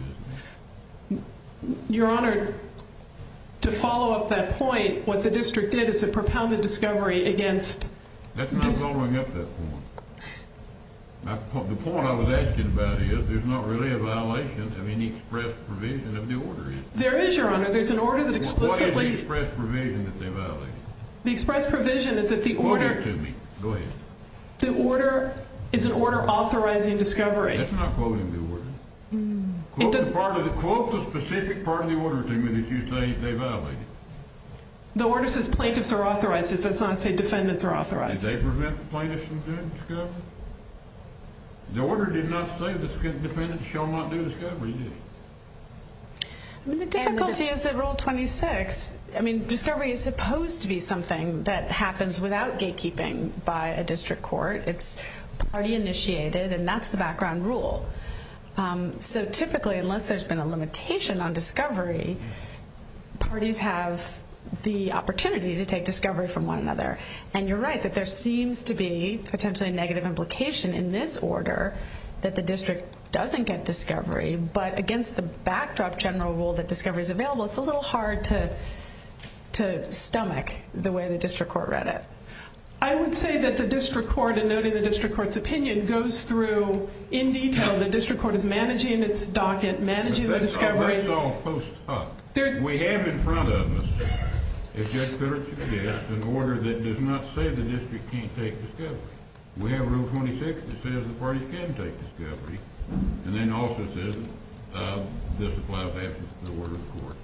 Your Honor, to follow up that point, what the district did is it propounded discovery against... That's not following up that point. The point I was asking about is there's not really a violation of any expressed provision of the order, is there? There is, Your Honor. There's an order that explicitly... What is the expressed provision that they violated? The expressed provision is that the order... Quote it to me. Go ahead. The order is an order authorizing discovery. That's not quoting the order. Quote the specific part of the order to me that you say they violated. The order says plaintiffs are authorized. It does not say defendants are authorized. Did they prevent the plaintiffs from doing discovery? The order did not say the defendants shall not do discovery, did it? I mean, the difficulty is that Rule 26, discovery is supposed to be something that happens without gatekeeping by a district court. It's party initiated, and that's the background rule. So typically, unless there's been a limitation on discovery, parties have the opportunity to take discovery from one another. And you're right that there seems to be potentially a negative implication in this order that the district doesn't get discovery. But against the backdrop general rule that discovery is available, it's a little hard to stomach the way the district court read it. I would say that the district court, in noting the district court's opinion, goes through in detail. The district court is managing its docket, managing the discovery. That's all post hoc. We have in front of us, as Judge Pittard suggests, an order that does not say the district can't take discovery. We have Rule 26 that says the parties can take discovery, and then also says this applies after the order of the court.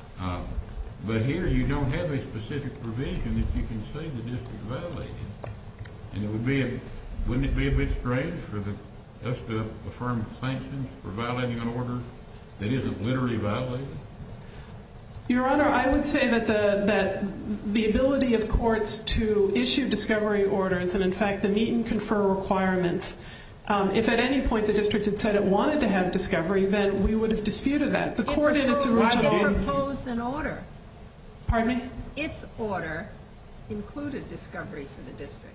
But here you don't have a specific provision that you can say the district violated. And wouldn't it be a bit strange for us to affirm sanctions for violating an order that isn't literally violated? Your Honor, I would say that the ability of courts to issue discovery orders, and in fact the meet and confer requirements, if at any point the district had said it wanted to have discovery, then we would have disputed that. The court in its original... It proposed an order. Pardon me? Its order included discovery for the district.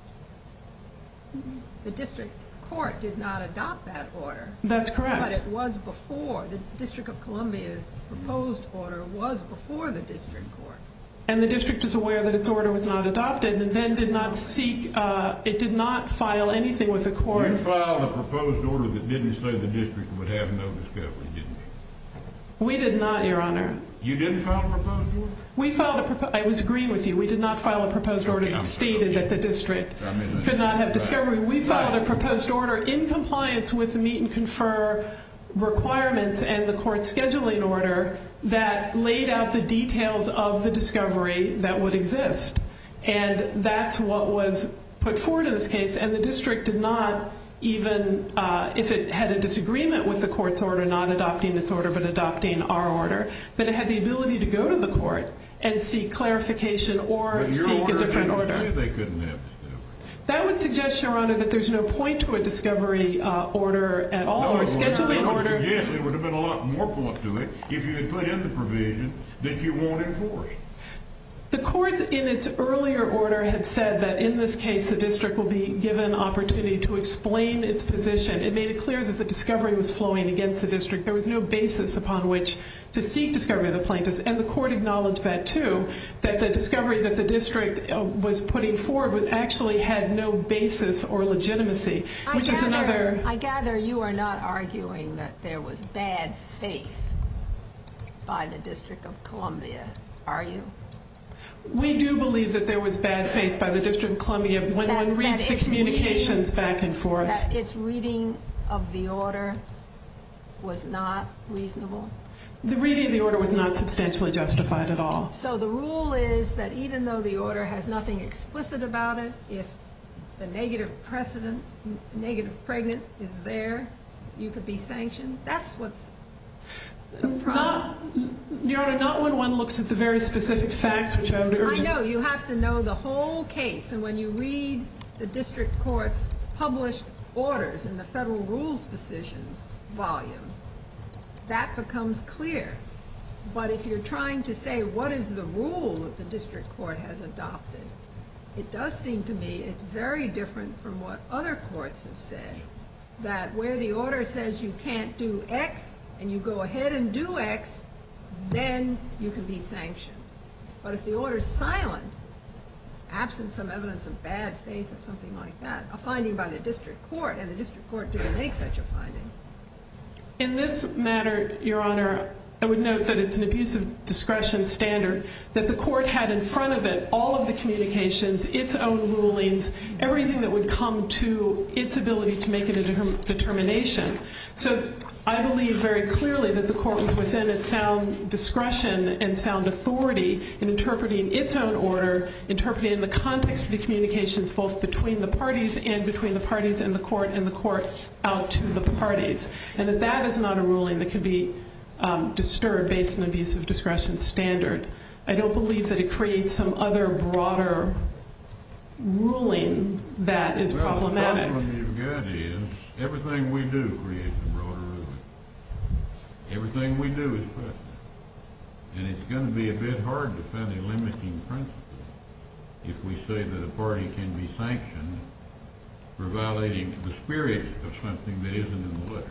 The district court did not adopt that order. That's correct. But it was before. The District of Columbia's proposed order was before the district court. And the district is aware that its order was not adopted and then did not seek, it did not file anything with the court. You filed a proposed order that didn't say the district would have no discovery, didn't you? We did not, Your Honor. You didn't file a proposed order? We filed I was agreeing with you. We did not file a proposed order that stated that the district could not have discovery. We filed a proposed order in compliance with the meet and confer requirements and the court scheduling order that laid out the details of the discovery that would exist. And that's what was put forward in this case. And the district did not even, if it had a disagreement with the court's order, not adopting its order but adopting our order, that it had the ability to go to the court and seek clarification or seek a different order. But your order didn't say they couldn't have discovery. That would suggest, Your Honor, that there's no point to a discovery order at all, or scheduling order. Yes, there would have been a lot more point to it if you had put in the provision that you won't enforce. The court, in its earlier order, had said that in this case the district will be given opportunity to explain its position. It made it clear that the discovery was flowing against the district. There was no basis upon which to seek discovery of the plaintiffs, and the court acknowledged that too, that the discovery that the district was putting forward actually had no basis or legitimacy, which is another... I gather you are not arguing that there was bad faith by the District of Columbia, are you? We do believe that there was bad faith by the District of Columbia when one reads the communications back and forth. That its reading of the order was not reasonable? The reading of the order was not substantially justified at all. So the rule is that even though the order has nothing explicit about it, if the negative precedent, negative pregnant is there, you could be sanctioned? That's what's the problem. Your Honor, not when one looks at the very specific facts, which I would urge... I know. You have to know the whole case. And when you read the district court's published orders in the Federal Rules Decisions volumes, that becomes clear. But if you're trying to say what is the rule that the district court has adopted, it does seem to me it's very different from what other courts have said, that where the order says you can't do X and you go ahead and do X, then you can be sanctioned. But if the order is silent, absent some evidence of bad faith or something like that, a finding by the district court, and the district court didn't make such a finding. In this matter, Your Honor, I would note that it's an abuse of discretion standard, that the court had in front of it all of the communications, its own rulings, everything that would come to its ability to make a determination. So I believe very clearly that the court was within its sound discretion and sound authority in interpreting its own order, interpreting in the context of the communications both between the parties and between the parties and the court out to the parties. And that is not a ruling that could be disturbed based on abuse of discretion standard. I don't believe that it creates some other broader ruling that is problematic. The problem you've got is everything we do creates a broader ruling. Everything we do is precedent. And it's going to be a bit hard to find a limiting principle if we say that a party can be sanctioned for violating the spirit of something that isn't in the letter.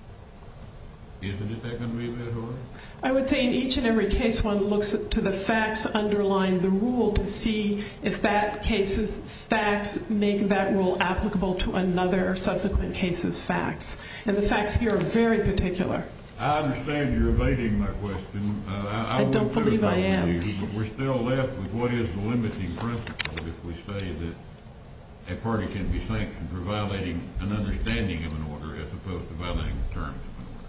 Isn't that going to be a bit hard? I would say in each and every case one looks to the facts underlying the rule to see if that case's facts make that rule applicable to another or subsequent case's facts. And the facts here are very particular. I understand you're evading my question. I don't believe I am. But we're still left with what is the limiting principle if we say that a party can be sanctioned for violating an understanding of an order as opposed to violating the terms of an order.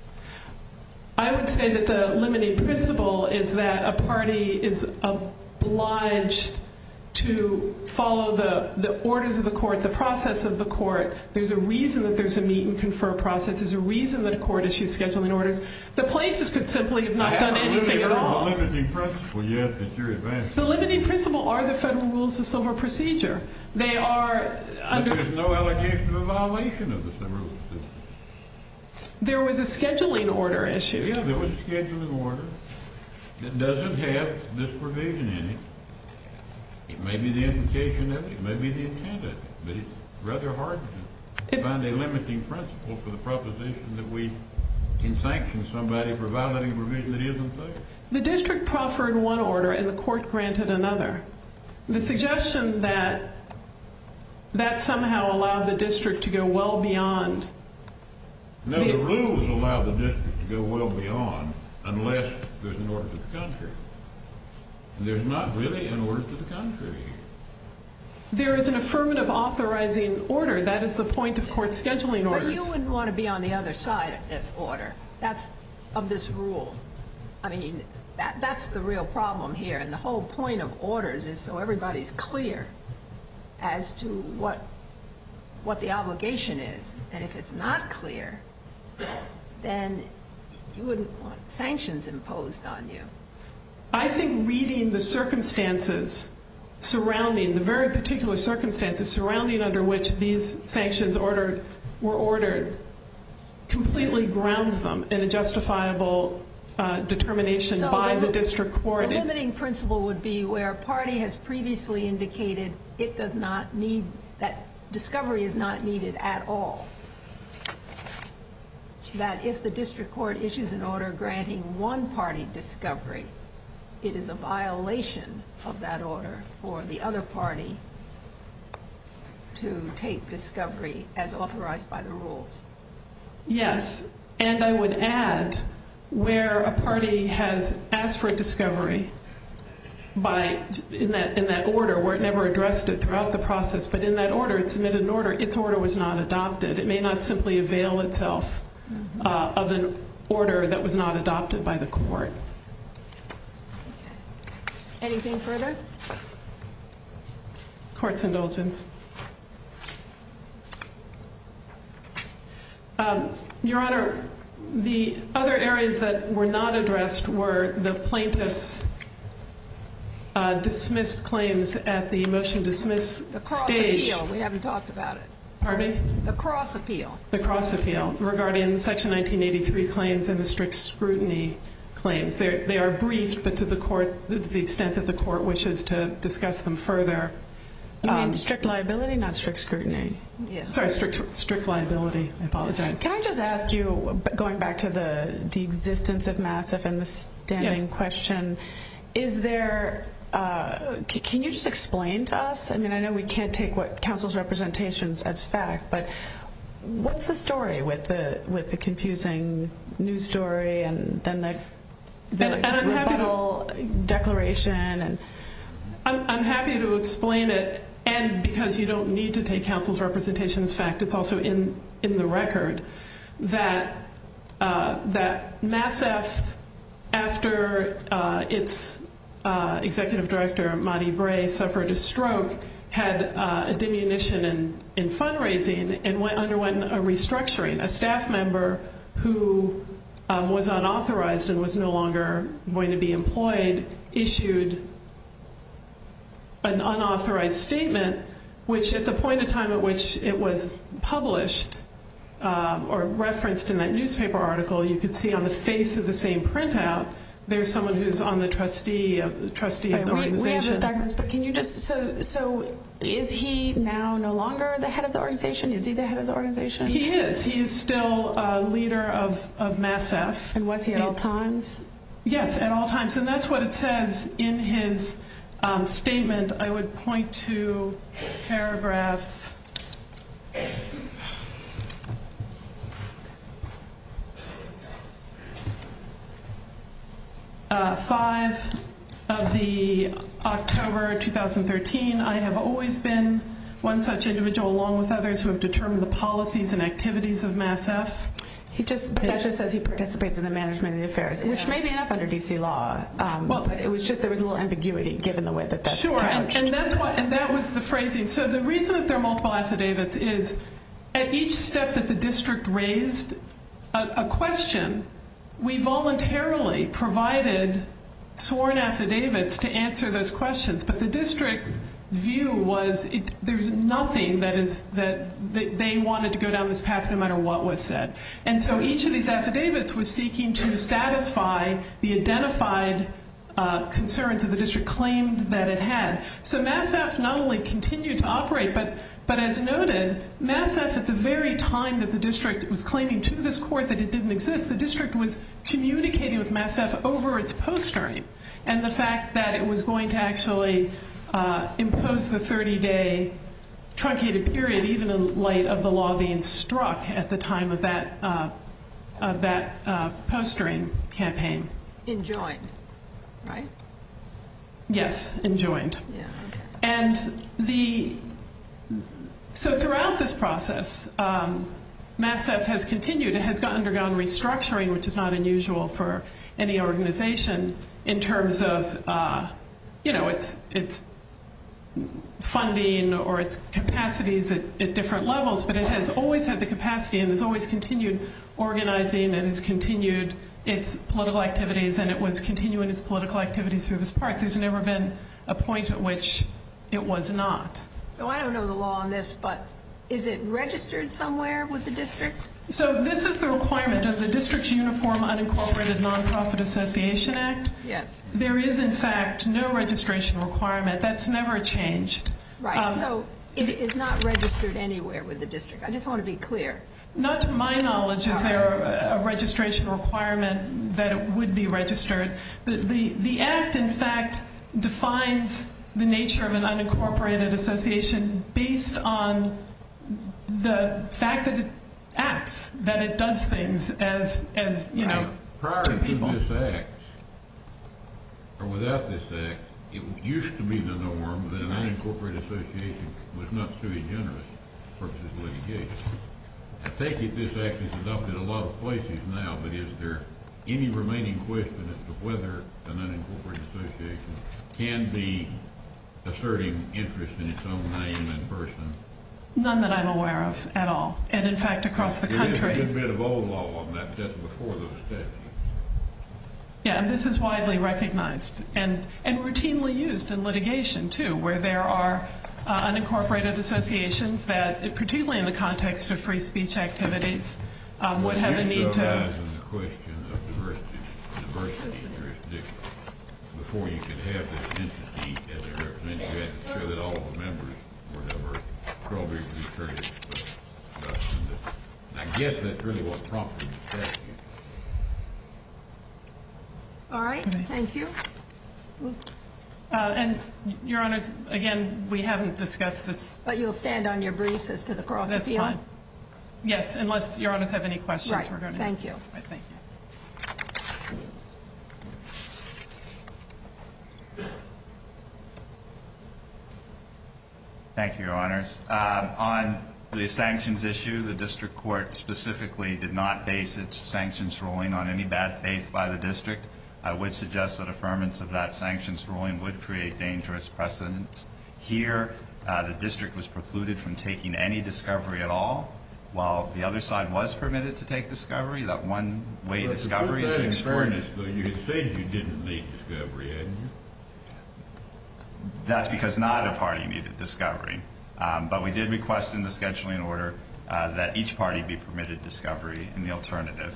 I would say that the limiting principle is that a party is obliged to follow the orders of the court, the process of the court. There's a reason that there's a meet and confer process. There's a reason that a court issues scheduling orders. The plaintiffs could simply have not done anything at all. I haven't really heard the limiting principle yet that you're advancing. The limiting principle are the Federal Rules of Civil Procedure. They are under... But there's no allegation of a violation of the Federal Rules of Civil Procedure. There was a scheduling order issued. Yeah, there was a scheduling order that doesn't have this provision in it. It may be the implication of it. It may be the intent of it. But it's rather hard to find a limiting principle for the proposition that we can sanction somebody for violating a provision that isn't there. The district proffered one order and the court granted another. The suggestion that that somehow allowed the district to go well beyond... No, the rules allow the district to go well beyond unless there's an order to the contrary. And there's not really an order to the contrary here. There is an affirmative authorizing order. That is the point of court scheduling orders. But you wouldn't want to be on the other side of this order. Of this rule. I mean, that's the real problem here. And the whole point of orders is so everybody's clear as to what the obligation is. And if it's not clear, then you wouldn't want sanctions imposed on you. I think reading the circumstances surrounding, the very particular circumstances surrounding under which these sanctions were ordered completely grounds them in a justifiable determination by the district court. The limiting principle would be where a party has previously indicated it does not need, that discovery is not needed at all. That if the district court issues an order granting one party discovery, it is a violation of that order for the other party to take discovery as authorized by the rules. Yes, and I would add where a party has asked for a discovery in that order where it never addressed it throughout the process, but in that order it submitted an order, its order was not adopted. It may not simply avail itself of an order that was not adopted by the court. Anything further? Court's indulgence. Your Honor, the other areas that were not addressed were the plaintiff's dismissed claims at the motion dismiss stage. The cross appeal, we haven't talked about it. Pardon me? The cross appeal. The cross appeal regarding Section 1983 claims and the strict scrutiny claims. They are briefed, but to the extent that the court wishes to discuss them further. You mean strict liability, not strict scrutiny? Yeah. Sorry, strict liability. I apologize. Can I just ask you, going back to the existence of MASIF and the standing question, is there, can you just explain to us? I mean, I know we can't take what counsel's representations as fact, but what's the story with the confusing news story and then the rebuttal declaration? And I'm happy to explain it, and because you don't need to take counsel's representation as fact, it's also in the record that MASIF, after its executive director, Marty Bray, suffered a stroke, had a diminution in fundraising and underwent a restructuring. A staff member who was unauthorized and was no longer going to be employed issued an unauthorized statement, which at the point of time at which it was published or referenced in that newspaper article, you could see on the face of the same printout, there's someone who's on the trustee of the organization. We have those documents, but can you just, so is he now no longer the head of the organization? Is he the head of the organization? He is. He is still a leader of MASIF. And was he at all times? Yes, at all times. And that's what it says in his statement. I would point to paragraph 5 of the October 2013. I have always been one such individual, along with others who have determined the policies and activities of MASIF. That just says he participates in the management of the affairs, which may be enough under D.C. law. But it was just there was a little ambiguity given the way that that's couched. And that's why, and that was the phrasing. So the reason that there are multiple affidavits is at each step that the district raised a question, we voluntarily provided sworn affidavits to answer those questions. But the district view was there's nothing that they wanted to go down this path no matter what was said. And so each of these affidavits was seeking to satisfy the identified concerns that the district claimed that it had. So MASIF not only continued to operate, but as noted, MASIF at the very time that the district was claiming to this court that it didn't exist, the district was communicating with MASIF over its postering and the fact that it was going to actually impose the 30-day truncated period, even in light of the law being struck at the time of that postering campaign. Enjoined, right? Yes, enjoined. Yeah, okay. And so throughout this process, MassF has continued. It has undergone restructuring, which is not unusual for any organization in terms of, its funding or its capacities at different levels. But it has always had the capacity and has always continued organizing and has continued its political activities, and it was continuing its political activities through this part. There's never been a point at which it was not. So I don't know the law on this, but is it registered somewhere with the district? So this is the requirement of the District's Uniform Unincorporated Nonprofit Association Act. Yes. There is, in fact, no registration requirement. That's never changed. Right. So it is not registered anywhere with the district. I just want to be clear. Not to my knowledge is there a registration requirement that it would be registered. The Act, in fact, defines the nature of an unincorporated association based on the fact that it acts, that it does things as Prior to this Act, or without this Act, it used to be the norm that an unincorporated association was not sui generis for purposes of litigation. I take it this Act is adopted a lot of places now, but is there any remaining question as to whether an unincorporated association can be asserting interest in its own name and person? None that I'm aware of at all. And, in fact, across the country. There is a good bit of old law on that just before those statutes. Yeah, and this is widely recognized and routinely used in litigation, too, where there are unincorporated associations that, particularly in the context of free speech activities, would have a need to... It used to arise in the question of diversity jurisdiction. Before you could have this entity as a representative, you had to show that all of the members were diverse. Probably recurred, but I guess that's really what prompted the statute. All right. Thank you. And, Your Honors, again, we haven't discussed this. But you'll stand on your briefs as to the cross That's appeal? fine. Yes, unless Your Honors have any questions. Right. We're going to... Thank you. Right, thank you. Thank you, Your Honors. On the sanctions issue, the district court specifically did not base its sanctions ruling on any bad faith by the district. I would suggest that affirmance of that sanctions ruling would create dangerous precedents. Here, the district was precluded from taking any discovery at all, while the other side was permitted to take discovery. That one-way discovery is in fairness, though, you had said you didn't need discovery, hadn't you? That's because neither party needed discovery. But we did request in the scheduling order that each party be permitted discovery in the alternative.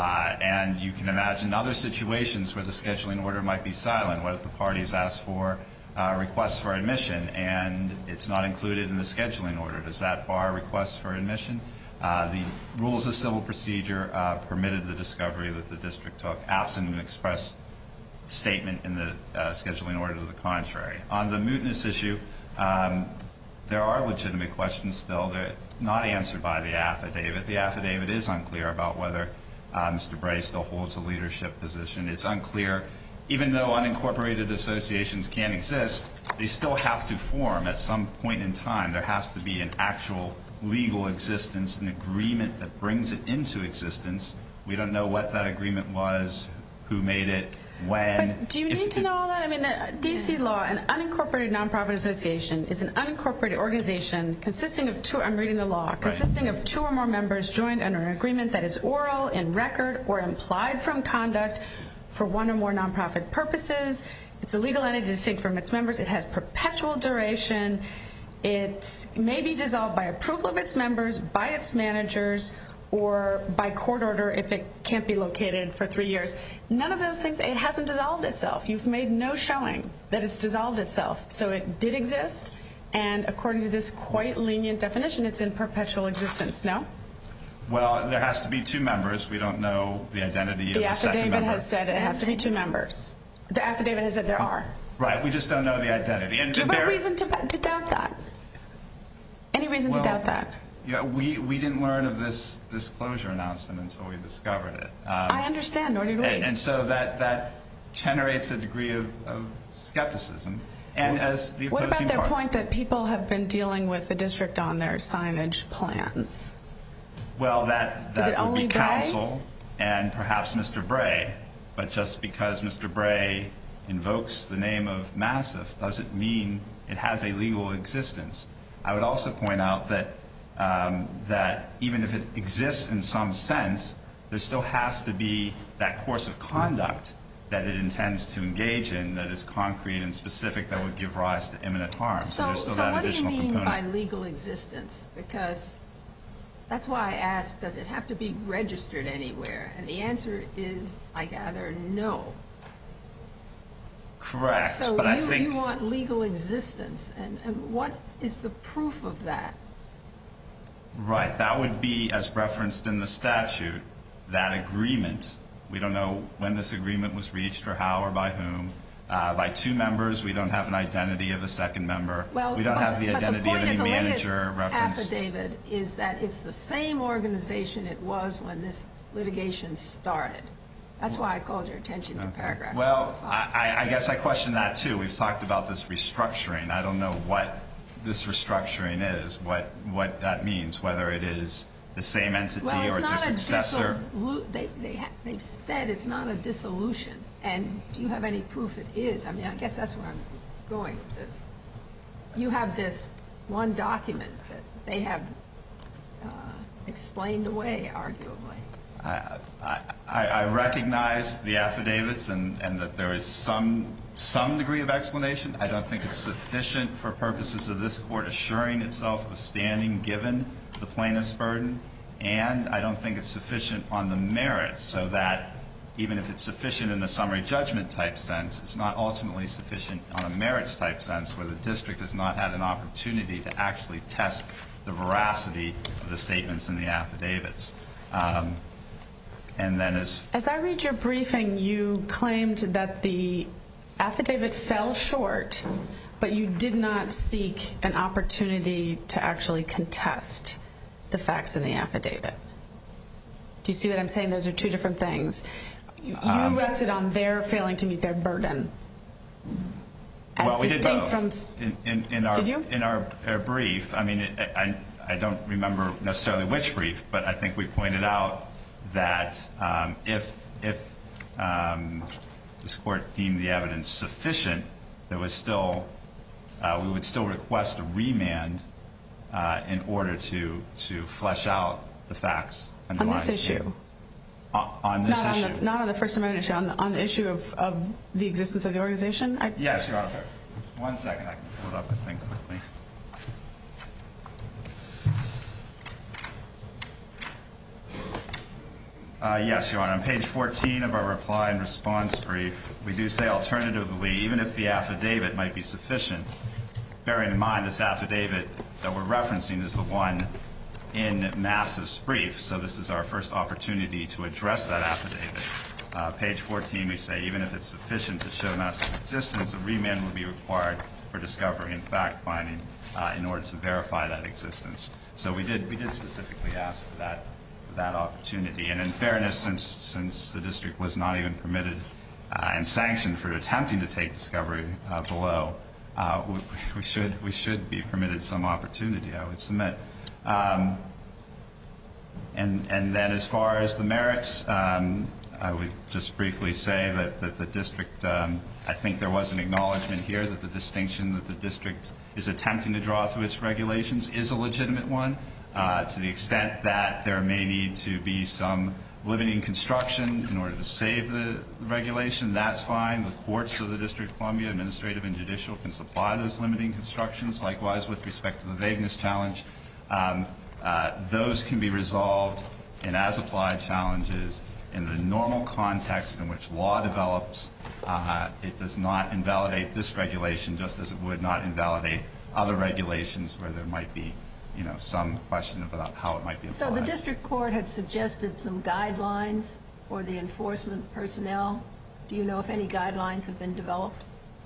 And you can imagine other situations where the scheduling order might be silent. What if the parties ask for requests for admission and it's not included in the scheduling order? Does that bar requests for admission? The rules of civil procedure permitted the discovery that the district took, absent an express statement in the scheduling order to the contrary. On the mootness issue, there are legitimate questions still. They're not answered by the affidavit. The affidavit is unclear about whether Mr. Bray still holds a leadership position. It's unclear. Even though unincorporated associations can exist, they still have to form at some point in time. There has to be an actual legal existence, an agreement that brings it into existence. We don't know what that agreement was, who made it, when. But do you need to know all that? I mean, the D.C. law, an unincorporated nonprofit association is an unincorporated organization consisting of two, I'm reading the law, consisting of two or more members joined under an agreement that is oral, in record, or implied from conduct for one or more nonprofit purposes. It's a legal entity distinct from its members. It has perpetual duration. It may be dissolved by approval of its members, by its managers, or by court order if it can't be located for 3 years. None of those things, it hasn't dissolved itself. You've made no showing that it's dissolved itself. So it did exist, and according to this quite lenient definition, it's in perpetual existence, no? Well, there has to be two members. We don't know the identity of the second member. The affidavit has said it have to be two members. The affidavit has said there are. Right, we just don't know the identity. And do you have a reason to doubt that? Any reason to doubt that? Yeah, we didn't learn of this disclosure announcement until we discovered it. I understand, nor did we. And so that generates a degree of skepticism. And as the What opposing about their party. point that people have been dealing with the district on their signage plans? Well, that Is it would only be Bray? counsel and perhaps Mr. Bray. But just because Mr. Bray invokes the name of Massif doesn't mean it has a legal existence. I would also point out that that even if it exists in some sense, there still has to be that course of conduct that it intends to engage in that is concrete and specific that would give rise to imminent harm. So there's still that what do you additional mean component. by legal existence? Because that's why I asked, does it have to be registered anywhere? And the answer is, I gather, no. Correct. So but I think you want legal existence, and what is the proof of that? right, that would be, as referenced in the statute, that agreement. We don't know when this agreement was reached or how or by whom. By two members, we don't have an identity of a second member. we don't have the identity of any manager reference. The affidavit is that it's the same organization it was when this litigation started. That's why I called your attention to paragraph. Well, I guess I question that too. We've talked about this restructuring. I don't know what this restructuring is, what that means, whether it is the same entity or it's a successor. They've said it's not a dissolution. And do you have any proof it is? I mean, I guess that's where I'm going with this. You have this one document that they have explained away, arguably. I recognize the affidavits and that there is some degree of explanation. I don't think it's sufficient for purposes of this court assuring itself of standing given the plaintiff's burden, and I don't think it's sufficient on the merits, so that even if it's sufficient in a summary judgment type sense, it's not ultimately sufficient on a merits type sense where the district has not had an opportunity to actually test the veracity of the statements in the affidavits. And then as I read your briefing, you claimed that the affidavit fell short, but you did not seek an opportunity to actually contest the facts in the affidavit. Do you see what I'm saying? Those are two different things. You rested on their failing to meet their burden. Well, we did both. Did you? In our brief, I mean, I don't remember necessarily which brief, but I think we pointed out that if this court deemed the evidence sufficient, there was still we would still request a remand in order to flesh out the facts on this issue. On this issue, not on the First Amendment issue, on the issue of the existence of the organization. Yes, Your Honor. 1 second, I can pull it up. I think quickly. Yes, Your Honor. On page 14 of our reply and response brief, we do say alternatively, even if the affidavit might be sufficient, bearing in mind this affidavit that we're referencing is the one in Massif's brief, so this is our first opportunity to address that affidavit. Page 14, we say, even if it's sufficient to show Massif's existence, a remand would be required for discovery and fact-finding in order to verify that existence. So we did specifically ask for that opportunity. And in fairness, since the district was not even permitted and sanctioned for attempting to take discovery below, we should be permitted some opportunity, I would submit. And then as far as the merits, I would just briefly say that the district, I think there was an acknowledgement here that the distinction that the district is attempting to draw through its regulations is a legitimate one. To the extent that there may need to be some limiting construction in order to save the regulation, that's fine. The courts of the District of Columbia, administrative and judicial, can supply those limiting constructions. Likewise, with respect to the vagueness challenge, those can be resolved in as-applied challenges in the normal context in which law develops. It does not invalidate this regulation, just as it would not invalidate other regulations where there might be some question about how it might be applied. So the district court had suggested some guidelines for the enforcement personnel. Do you know if any guidelines have been developed?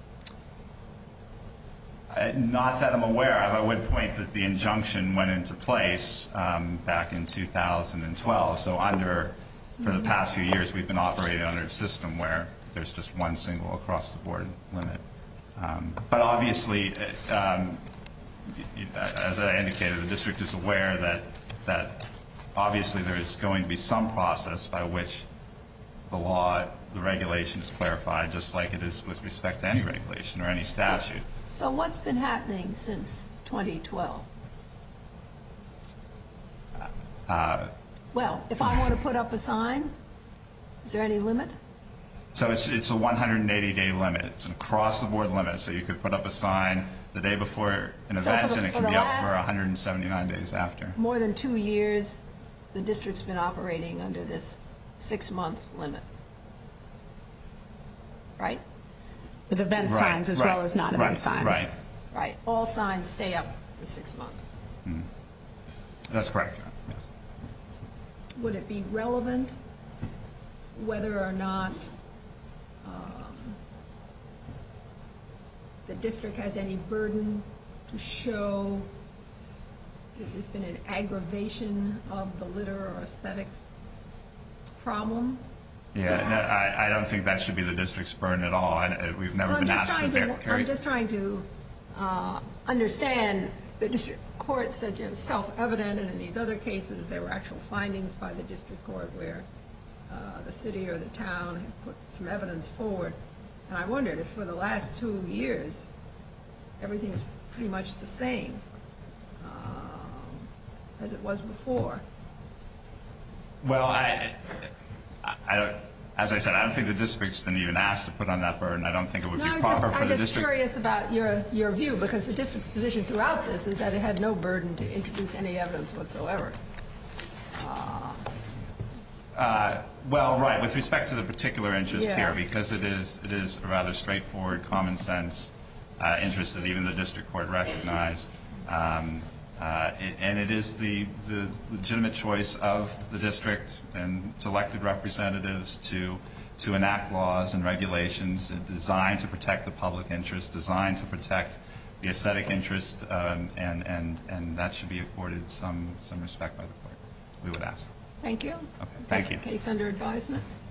Not that I'm aware of. I would point that the injunction went into place back in 2012. So for the past few years, we've been operating under a system where there's just one single across-the-board limit. But obviously, as I indicated, the district is aware that obviously there is going to be some process by which the law, the regulation is clarified, just like it is with respect to any regulation or any statute. So what's been happening since 2012? Well, if I want to put up a sign, is there any limit? So it's a 180-day limit. It's an across-the-board limit. So you could put up a sign the day before an event, and it can be up for 179 days after. More than 2 years, the district's been operating under this 6-month limit, right? With event signs as well as non-event signs. Right. Right. All signs stay up for 6 months. Mm-hmm. That's correct, Your Honor. Yes. Would it be relevant whether or not the district has any burden to show that there's been an aggravation of the litter or aesthetics problem? Yeah, I don't think that should be the district's burden at all. We've never been asked to carry. I'm just trying to understand. The district court said it's self-evident, and in these other cases there were actual findings by the district court where the city or the town had put some evidence forward. And I wondered if for the last 2 years everything's pretty much the same as it was before. Well, I don't. As I said, I don't think the district's been even asked to put on that burden. I don't think it would be proper for the district. I'm just curious about your view, because the district's position throughout this is that it had no burden to introduce any evidence whatsoever. Well, right, with respect to the particular interest here, because it is a rather straightforward, common sense interest that even the district court recognized. And it is the legitimate choice of the district and its elected representatives to enact laws and regulations designed to protect the public interest, designed to protect the aesthetic interest, and that should be accorded some respect by the court, we would ask. Thank you. Okay, thank you. Case under advisement.